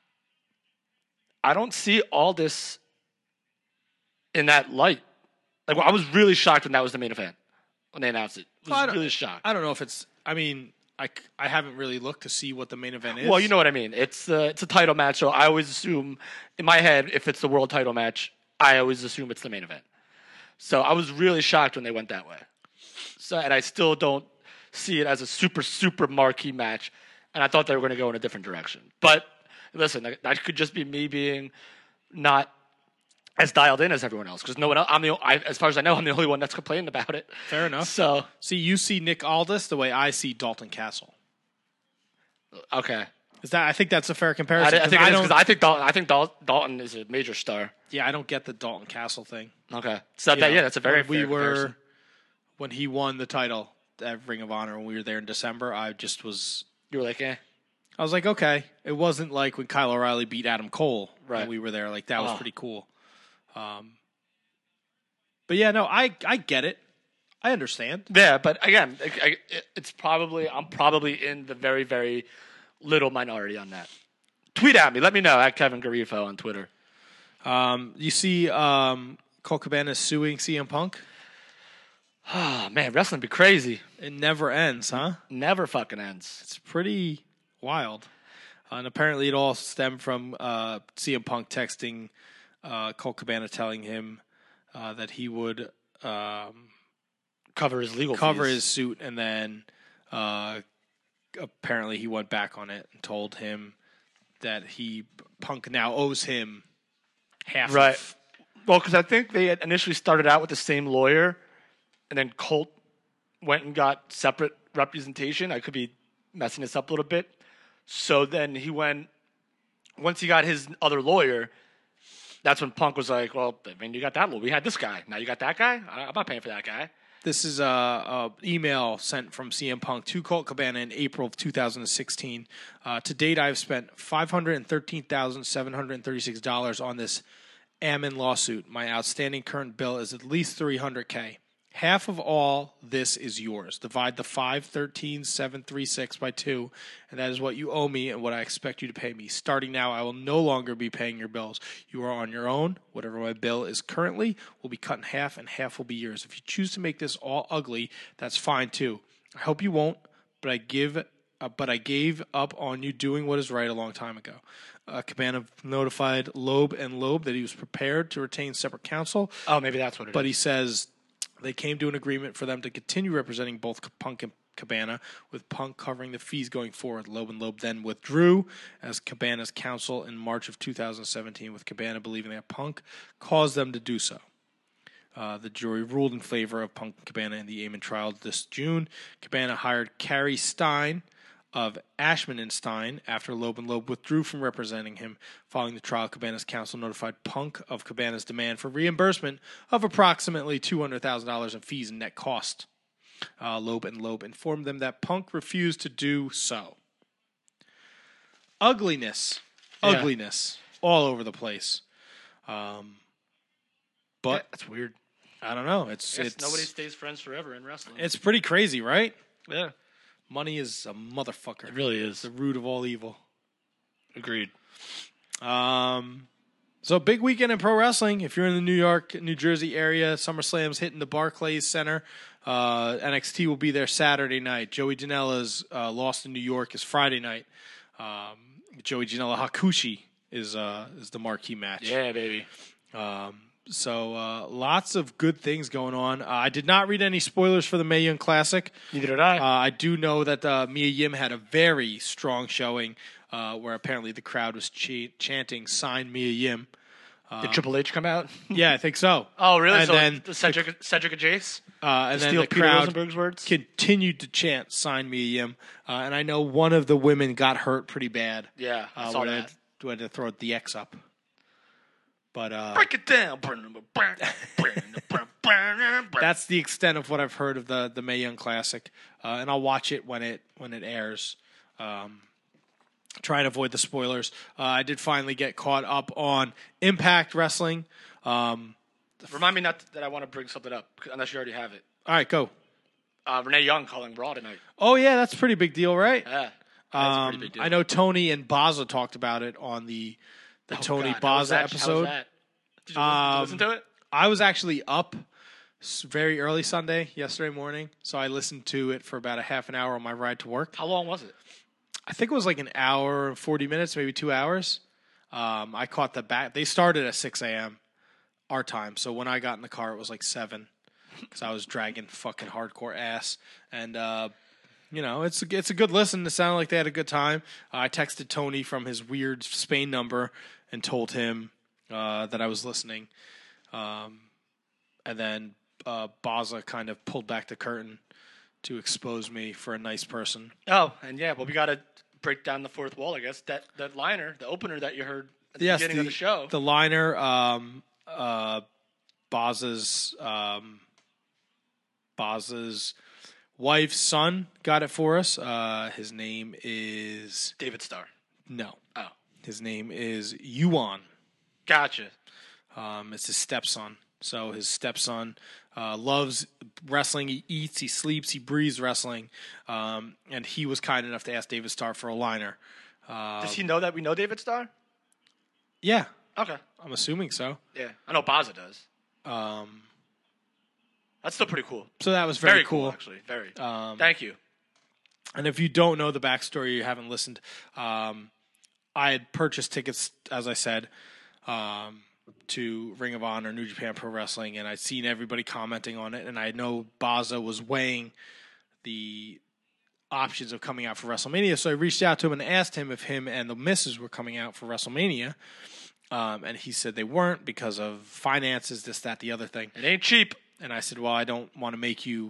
don't see Aldis in that light. Like I was really shocked when that was the main event when they announced it. I was really shocked. I don't know if it's. I mean, I haven't really looked to see what the main event is. Well, you know what I mean. It's a title match, so I always assume in my head if it's the world title match, I always assume it's the main event. So I was really shocked when they went that way. So and I still don't see it as a super super marquee match, and I thought they were going to go in a different direction. But listen, that could just be me being not as dialed in as everyone else because no one else. As far as I know, I'm the only one that's complaining about it. Fair enough. So see, you see Nick Aldis the way I see Dalton Castle. Okay. I think that's a fair comparison. I think Dalton is a major star. Yeah, I don't get the Dalton Castle thing. Okay, so that's a very fair comparison. When he won the title at Ring of Honor when we were there in December, I just was. You were like, eh. I was like, okay. It wasn't like when Kyle O'Reilly beat Adam Cole. Right. And we were there. Like that was pretty cool. But yeah, no, I get it. I understand. Yeah, but again, I'm probably in the very, very little minority on that. Tweet at me. Let me know at Kevin Garifo on Twitter. You see Colt Cabana suing CM Punk? Oh, man, wrestling be crazy. It never ends, huh? Never fucking ends. It's pretty wild. And apparently it all stemmed from CM Punk texting Colt Cabana telling him that he would cover his legal fees. His suit, and then apparently he went back on it and told him that Punk now owes him half. Right. Well, because I think they had initially started out with the same lawyer, and then Colt went and got separate representation. I could be messing this up a little bit. So then once he got his other lawyer, that's when Punk was like, well, I mean, you got that lawyer. We had this guy. Now you got that guy? I'm not paying for that guy. This is a email sent from CM Punk to Colt Cabana in April of 2016. To date, I've spent $513,736 on this Ammon lawsuit. My outstanding current bill is at least $300K. Half of all this is yours. Divide the $513,736 by 2, and that is what you owe me and what I expect you to pay me. Starting now, I will no longer be paying your bills. You are on your own. Whatever my bill is currently will be cut in half, and half will be yours. If you choose to make this all ugly, that's fine too. I hope you won't, but I gave up on you doing what is right a long time ago. Cabana notified Loeb and Loeb that he was prepared to retain separate counsel. Oh, maybe that's what it is. But he says they came to an agreement for them to continue representing both Punk and Cabana, with Punk covering the fees going forward. Loeb and Loeb then withdrew as Cabana's counsel in March of 2017, with Cabana believing that Punk caused them to do so. The jury ruled in favor of Punk and Cabana in the Ammon trial this June. Cabana hired Carrie Stein of Ashman & Stein after Loeb and Loeb withdrew from representing him. Following the trial, Cabana's counsel notified Punk of Cabana's demand for reimbursement of approximately $200,000 in fees and net cost. Loeb and Loeb informed them that Punk refused to do so. Ugliness all over the place. But that's weird. I don't know. It's nobody stays friends forever in wrestling. It's pretty crazy, right? Yeah. Money is a motherfucker. It really is. It's the root of all evil. Agreed. So big weekend in pro wrestling. If you're in the New York, New Jersey area, SummerSlam's hitting the Barclays Center. NXT will be there Saturday night. Joey Janela's Lost in New York is Friday night. Joey Janela Hakushi is the marquee match. Yeah, baby. So lots of good things going on. I did not read any spoilers for the Mae Young Classic. Neither did I. I do know that Mia Yim had a very strong showing where apparently the crowd was chanting, "Sign Mia Yim." Did Triple H come out? Yeah, I think so. Oh, really? And so then Cedric and Jace? and then steal the Peter crowd Rosenberg's words? continued to chant, "Sign Mia Yim." And I know one of the women got hurt pretty bad. Yeah, I saw that. Had to throw the X up. But break it down. That's the extent of what I've heard of the Mae Young Classic, and I'll watch it when it airs. Try and avoid the spoilers. I did finally get caught up on Impact Wrestling. Remind me not that I want to bring something up, unless you already have it. All right, go. Renee Young calling Raw tonight. Oh yeah, that's a pretty big deal, right? Yeah, that's a pretty big deal. I know Tony and Baza talked about it on the Tony Baza episode. How was that? Did you listen to it? I was actually up very early Sunday, yesterday morning, so I listened to it for about a half an hour on my ride to work. How long was it? I think it was like an hour and 40 minutes, maybe 2 hours. I caught the back. They started at 6 a.m. our time, so when I got in the car, it was like 7 because I was dragging fucking hardcore ass. And, it's a good listen. It sounded like they had a good time. I texted Tony from his weird Spain number and told him that I was listening. And then Baza kind of pulled back the curtain to expose me for a nice person. Oh, and we got to break down the fourth wall, I guess. That liner, the opener that you heard at the beginning of the show. The liner, Baza's wife's son got it for us. His name is... David Starr. No. Oh. His name is Yuan. Gotcha. It's his stepson. So his stepson loves wrestling. He eats, he sleeps, he breathes wrestling. And he was kind enough to ask David Starr for a liner. Does he know that we know David Starr? Yeah. Okay. I'm assuming so. Yeah. I know Baza does. That's still pretty cool. So that was very cool, actually. Very. Thank you. And if you don't know the backstory, you haven't listened, I had purchased tickets, as I said, to Ring of Honor, New Japan Pro Wrestling, and I'd seen everybody commenting on it, and I know Baza was weighing the options of coming out for WrestleMania, so I reached out to him and asked him if him and the missus were coming out for WrestleMania, and he said they weren't because of finances, this, that, the other thing. It ain't cheap. And I said, well, I don't want to make you,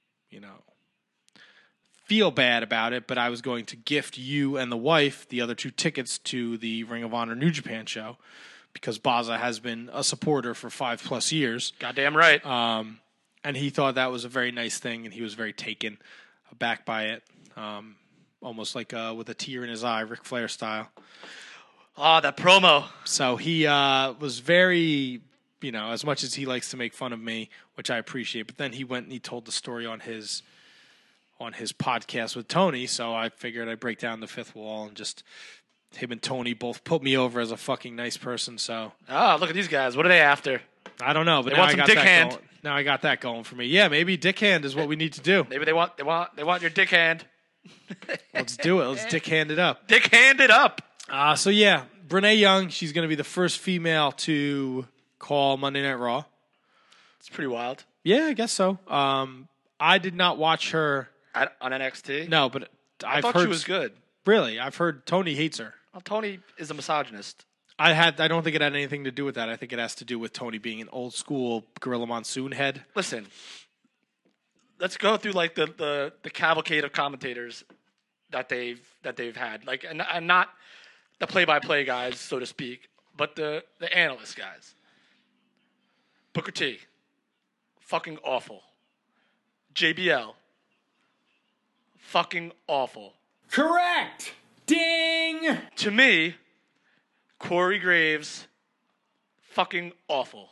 feel bad about it, but I was going to gift you and the wife the other 2 tickets to the Ring of Honor New Japan show because Baza has been a supporter for 5+ years. Goddamn right. And he thought that was a very nice thing, and he was very taken aback by it. Almost like with a tear in his eye, Ric Flair style. Ah, that promo. So he was very, as much as he likes to make fun of me, which I appreciate, but then he went and he told the story on his podcast with Tony, so I figured I'd break down the fifth wall and just him and Tony both put me over as a fucking nice person, so. Ah, look at these guys. What are they after? I don't know, but They now want I some got dick that hand. going. Now I got that going for me. Yeah, maybe dick hand is what we need to do. Maybe they want your dick hand. Let's do it. Let's dick hand it up. Dick hand it up. So yeah, Brene Young, she's going to be the first female to call Monday Night Raw. It's pretty wild. Yeah, I guess so. I did not watch her. On NXT? No, but I I've thought heard she was good. Really, I've heard Tony hates her. Well, Tony is a misogynist. I don't think it had anything to do with that. I think it has to do with Tony being an old school Gorilla Monsoon head. Listen, let's go through like the cavalcade of commentators that they've had, like and not the play-by-play guys, so to speak, but the analyst guys. Booker T, fucking awful. JBL, fucking awful. Correct. Ding. To me, Corey Graves, fucking awful.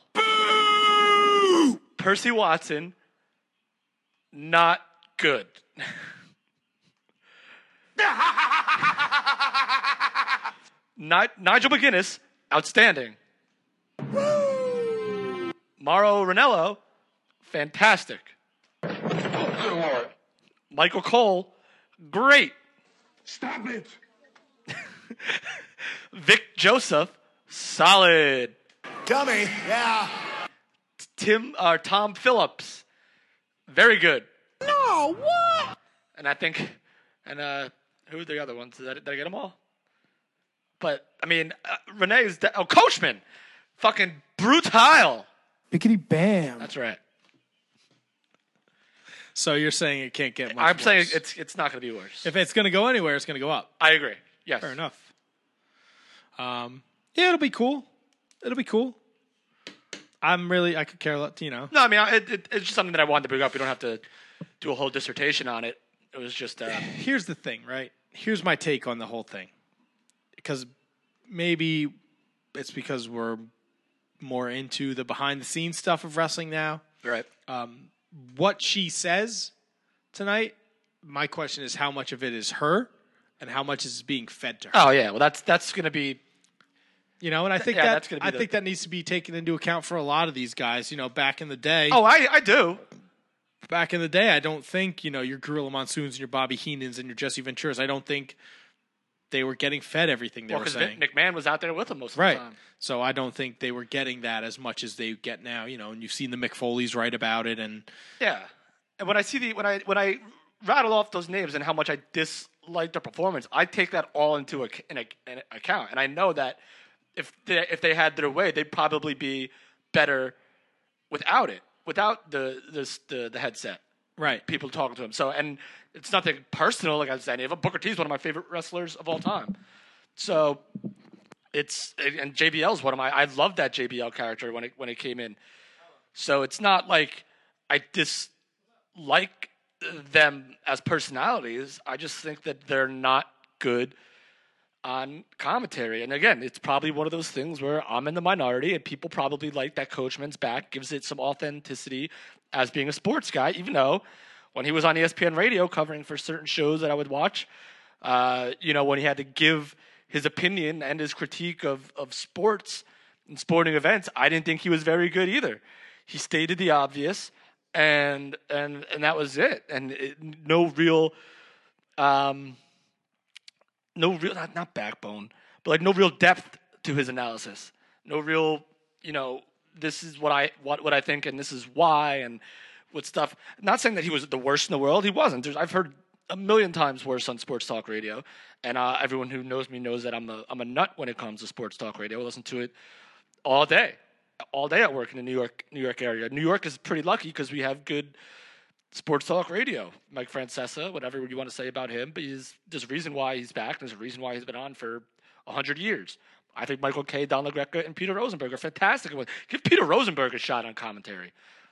Percy Watson, not good. Nigel McGuinness, outstanding. Mauro Ranallo, fantastic. Michael Cole, great. Stop it. Vic Joseph, solid. Dummy. Yeah. Tom Phillips, very good. No, what? And I think, who are the other ones? Did I get them all? But, I mean, Renee's, Coachman, fucking brutal. Bickety bam. That's right. So you're saying it can't get much I'm saying worse. it's not going to be worse. If it's going to go anywhere, it's going to go up. I agree. Yes. Fair enough. Yeah, it'll be cool. It'll be cool. I could care less, No, I mean, it's just something that I wanted to bring up. We don't have to do a whole dissertation on it. It was just... Here's the thing, right? Here's my take on the whole thing. Because maybe it's because we're more into the behind-the-scenes stuff of wrestling now. Right. What she says tonight, my question is how much of it is her and how much is being fed to her. Oh, yeah. Well, that's going to be... And I think that's gonna be that needs to be taken into account for a lot of these guys. Back in the day. Oh, I do. Back in the day, I don't think your Gorilla Monsoons and your Bobby Heenans and your Jesse Venturas. I don't think they were getting fed everything they were saying. Nick McMahon was out there with them most of the Right. time. So I don't think they were getting that as much as they get now. And you've seen the Mick Foleys write about it, and Yeah. And when I see when I rattle off those names and how much I dislike their performance, I take that all into an account, and I know that. If they had their way, they'd probably be better without the headset. right. People talking to him. So, and it's nothing personal, like I was saying. Booker T is one of my favorite wrestlers of all time. So, and JBL's one of I love that JBL character when it came in. So it's not like I dislike them as personalities. I just think that they're not good on commentary. And again, it's probably one of those things where I'm in the minority and people probably like that Coachman's back, gives it some authenticity as being a sports guy, even though when he was on ESPN radio covering for certain shows that I would watch, when he had to give his opinion and his critique of sports and sporting events, I didn't think he was very good either. He stated the obvious and that was it. And no real not backbone, but like no real depth to his analysis. No real, this is what I think and this is why and what stuff. Not saying that he was the worst in the world. He wasn't. I've heard a million times worse on sports talk radio, and everyone who knows me knows that I'm a nut when it comes to sports talk radio. I listen to it all day at work in the New York area. New York is pretty lucky because we have good sports talk radio. Mike Francesa, whatever you want to say about him, but there's a reason why he's back. There's a reason why he's been on for 100 years. I think Michael Kay, Don LaGreca, and Peter Rosenberg are fantastic. Give Peter Rosenberg a shot on commentary.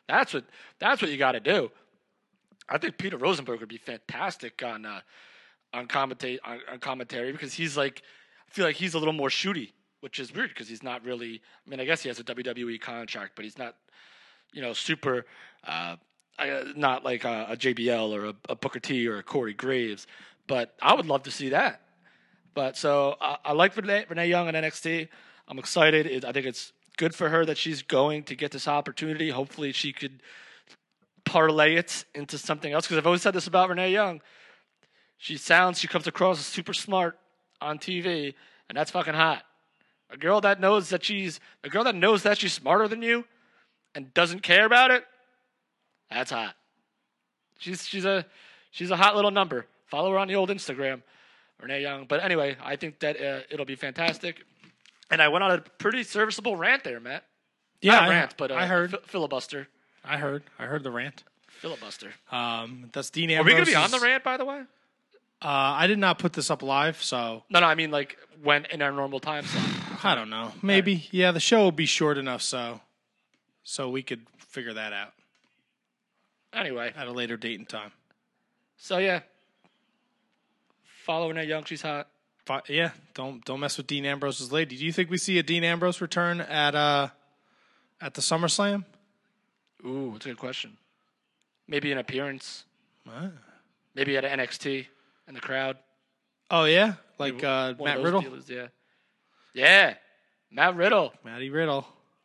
That's what you got to do. I think Peter Rosenberg would be fantastic on commentary because he's like, I feel like he's a little more shooty, which is weird because he's not really. I mean, I guess he has a WWE contract, but he's not, super. Not like a JBL or a Booker T or a Corey Graves, but I would love to see that. But so I like Renee Young on NXT. I'm excited. I think it's good for her that she's going to get this opportunity. Hopefully she could parlay it into something else. Because I've always said this about Renee Young. She comes across as super smart on TV, and that's fucking hot. A girl that knows that she's smarter than you and doesn't care about it, that's hot. She's a hot little number. Follow her on the old Instagram, Renee Young. But anyway, I think that it'll be fantastic. And I went on a pretty serviceable rant there, Matt. Yeah, Not a rant, but I heard filibuster. I heard the rant. Filibuster. That's Dean Ambrose. Are we going to be on the rant, by the way? I did not put this up live, so No, I mean like when in our normal time slot. I don't know. Maybe. Yeah, the show will be short enough so we could figure that out Anyway, at a later date and time. so yeah. Follow Renee Young. She's hot. But yeah, don't mess with Dean Ambrose's lady. Do you think we see a Dean Ambrose return at the SummerSlam? Ooh, that's a good question. Maybe an appearance. Ah. Maybe at NXT in the crowd. Oh yeah, like One of Matt those Riddle. dealers, yeah, Matt Riddle. Matty Riddle.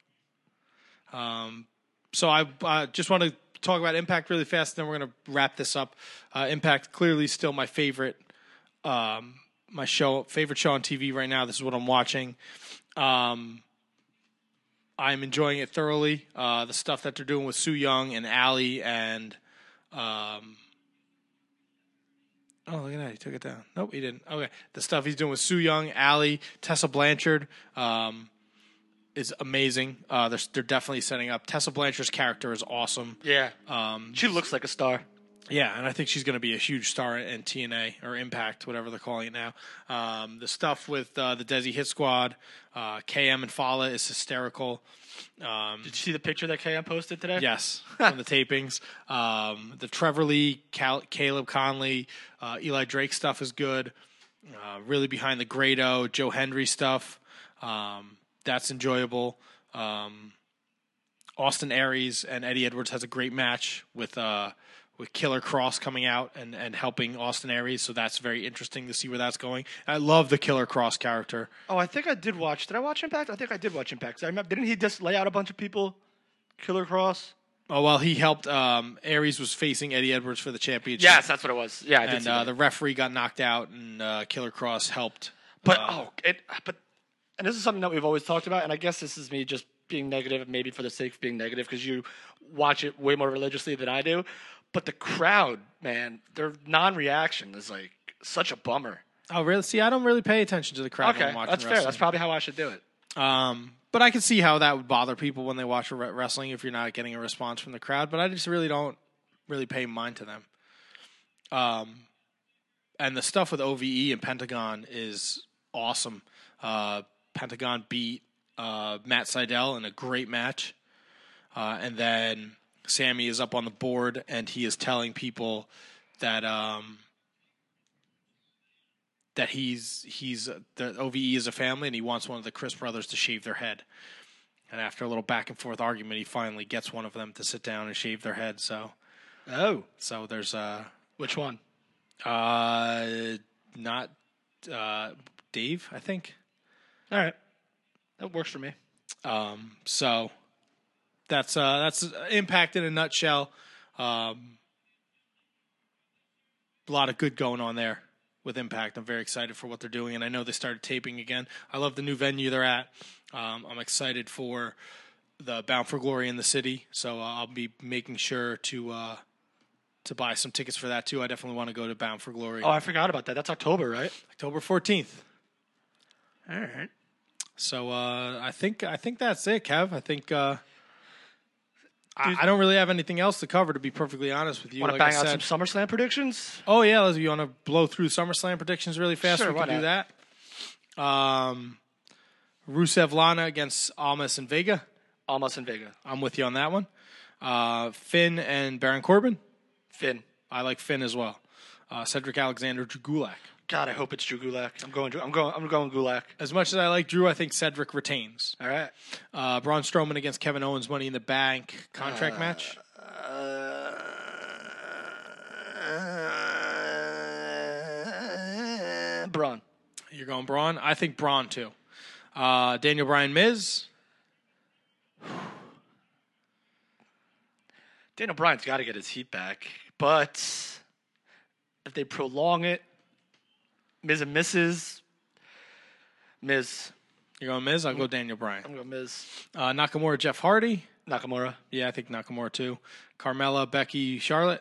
So I just want to talk about Impact really fast, then we're going to wrap this up. Impact clearly still my favorite, favorite show on TV right now. This is what I'm watching. I'm enjoying it thoroughly. The stuff that they're doing with Su Yung and Allie and oh, look at that. He took it down. Nope, he didn't. Okay. The stuff he's doing with Su Yung, Allie, Tessa Blanchard is amazing. They're definitely setting up. Tessa Blanchard's character is awesome. Yeah. She looks like a star. Yeah, and I think she's going to be a huge star in TNA or Impact, whatever they're calling it now. The stuff with the Desi Hit Squad, KM and Fala is hysterical. Did you see the picture that KM posted today? Yes, from the tapings. The Trevor Lee, Caleb Conley, Eli Drake stuff is good. Really behind the Grado, Joe Hendry stuff. That's enjoyable. Austin Aries and Eddie Edwards has a great match with Killer Cross coming out and helping Austin Aries, so that's very interesting to see where that's going. I love the Killer Cross character. Oh, I think I did watch. Did I watch Impact? I think I did watch Impact. I remember, didn't he just lay out a bunch of people? Killer Cross? Oh, well, he helped. Aries was facing Eddie Edwards for the championship. Yes, that's what it was. Yeah, I did and see that. the referee got knocked out, and Killer Cross helped. But and this is something that we've always talked about, and I guess this is me just being negative, maybe for the sake of being negative, because you watch it way more religiously than I do. But the crowd, man, their non-reaction is like such a bummer. Oh, really? See, I don't really pay attention to the crowd when I'm watching that's wrestling. fair. That's probably how I should do it. But I can see how that would bother people when they watch wrestling if you're not getting a response from the crowd. But I just really don't really pay mind to them. And the stuff with OVE and Pentagon is awesome. Pentagon beat Matt Sydal in a great match. And then Sammy is up on the board, and he is telling people that that the OVE is a family, and he wants one of the Chris brothers to shave their head. And after a little back and forth argument, he finally gets one of them to sit down and shave their head. So there's Which one? not Dave, I think. All right, that works for me. So that's Impact in a nutshell. A lot of good going on there with Impact. I'm very excited for what they're doing, and I know they started taping again. I love the new venue they're at. I'm excited for the Bound for Glory in the city, so I'll be making sure to buy some tickets for that too. I definitely want to go to Bound for Glory. Oh, I forgot about that. That's October, right? October 14th. All right. So I think that's it, Kev. I think I don't really have anything else to cover, to be perfectly honest with you. Want to Like bang I out said, some SummerSlam predictions? Oh yeah, you want to blow through SummerSlam predictions really fast? Sure, we can why do that. Rusev Lana against Almas and Vega. Almas and Vega. I'm with you on that one. Finn and Baron Corbin. Finn. I like Finn as well. Cedric Alexander, Drew Gulak. God, I hope it's Drew Gulak. I'm going Gulak. As much as I like Drew, I think Cedric retains. All right. Braun Strowman against Kevin Owens, Money in the Bank contract match. Braun. You're going Braun? I think Braun, too. Daniel Bryan, Miz. Daniel Bryan's got to get his heat back. But if they prolong it, Miz and Mrs. Miz. You're going Miz? I'll go Daniel Bryan. I'm going Miz. Nakamura, Jeff Hardy. Nakamura. Yeah, I think Nakamura, too. Carmella, Becky, Charlotte.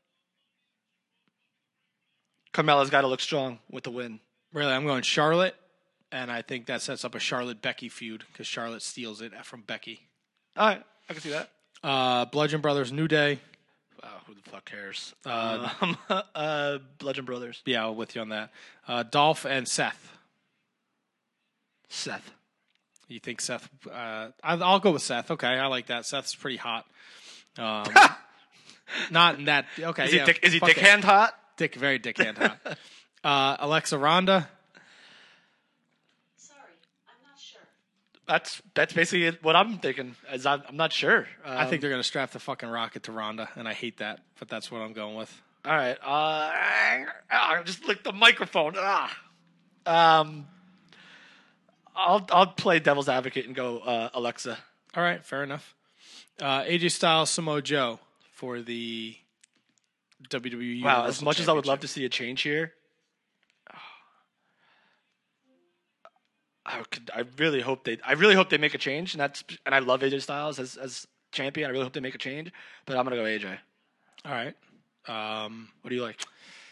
Carmella's got to look strong with the win. Really, I'm going Charlotte, and I think that sets up a Charlotte-Becky feud because Charlotte steals it from Becky. All right, I can see that. Bludgeon Brothers, New Day. Wow, who the fuck cares? Bludgeon Brothers. Yeah, I'm with you on that. Dolph and Seth. Seth. You think Seth? I'll go with Seth. Okay, I like that. Seth's pretty hot. Not in that. Okay, Is he yeah, dick hand hot? Very dick hand hot. Alexa Ronda. Sorry, I'm not sure. That's basically what I'm thinking. I'm not sure. I think they're gonna strap the fucking rocket to Ronda, and I hate that, but that's what I'm going with. All right. I just licked the microphone. I'll play devil's advocate and go Alexa. All right, fair enough. AJ Styles, Samoa Joe for the WWE. Wow, Universal as much as I would love Championship. to see a change here, I really hope they make a change, and I love AJ Styles as champion. I really hope they make a change, but I'm gonna go AJ. All right. What do you like?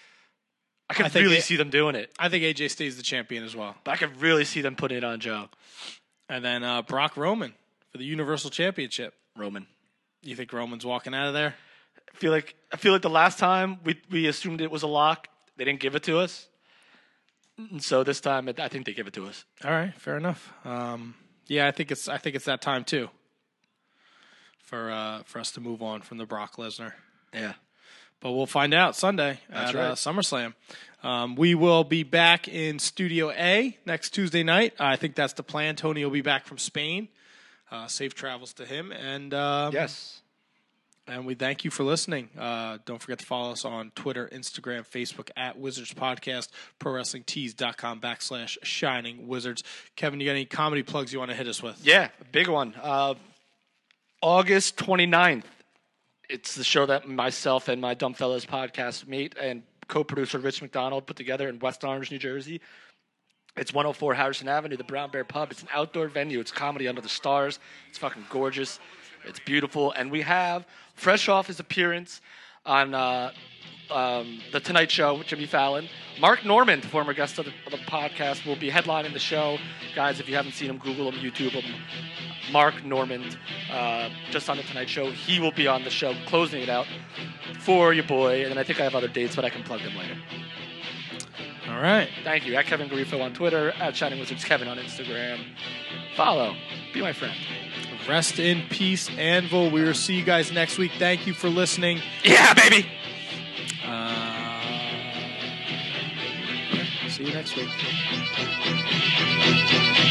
I could really see them doing it, I think AJ stays the champion as well. but I could really see them putting it on Joe. And then Brock Roman for the Universal Championship. Roman. You think Roman's walking out of there? I feel like the last time we assumed it was a lock, they didn't give it to us, and so this time I think they give it to us. All right, fair enough. Yeah, I think it's that time too. For us to move on from the Brock Lesnar. Yeah. But we'll find out Sunday That's at right. SummerSlam. We will be back in Studio A next Tuesday night. I think that's the plan. Tony will be back from Spain. Safe travels to him. And Yes. And we thank you for listening. Don't forget to follow us on Twitter, Instagram, Facebook at Wizards Podcast, ProWrestlingTees.com/Shining Wizards. Kevin, you got any comedy plugs you want to hit us with? Yeah, a big one. August 29th. It's the show that myself and my Dumb Fellas podcast mate and co-producer Rich McDonald put together in West Orange, New Jersey. It's 104 Harrison Avenue, the Brown Bear Pub. It's an outdoor venue. It's comedy under the stars. It's fucking gorgeous. It's beautiful. And we have, fresh off his appearance on The Tonight Show with Jimmy Fallon, Mark Normand, former guest of the podcast, will be headlining the show. Guys, if you haven't seen him, Google him, YouTube him. Mark Normand, just on The Tonight Show. He will be on the show, closing it out for your boy. And then I think I have other dates, but I can plug them later. All right. Thank you. At Kevin Garifo on Twitter, at Shining Wizards Kevin on Instagram. Follow. Be my friend. Rest in peace, Anvil. We will see you guys next week. Thank you for listening. Yeah, baby! See you next week.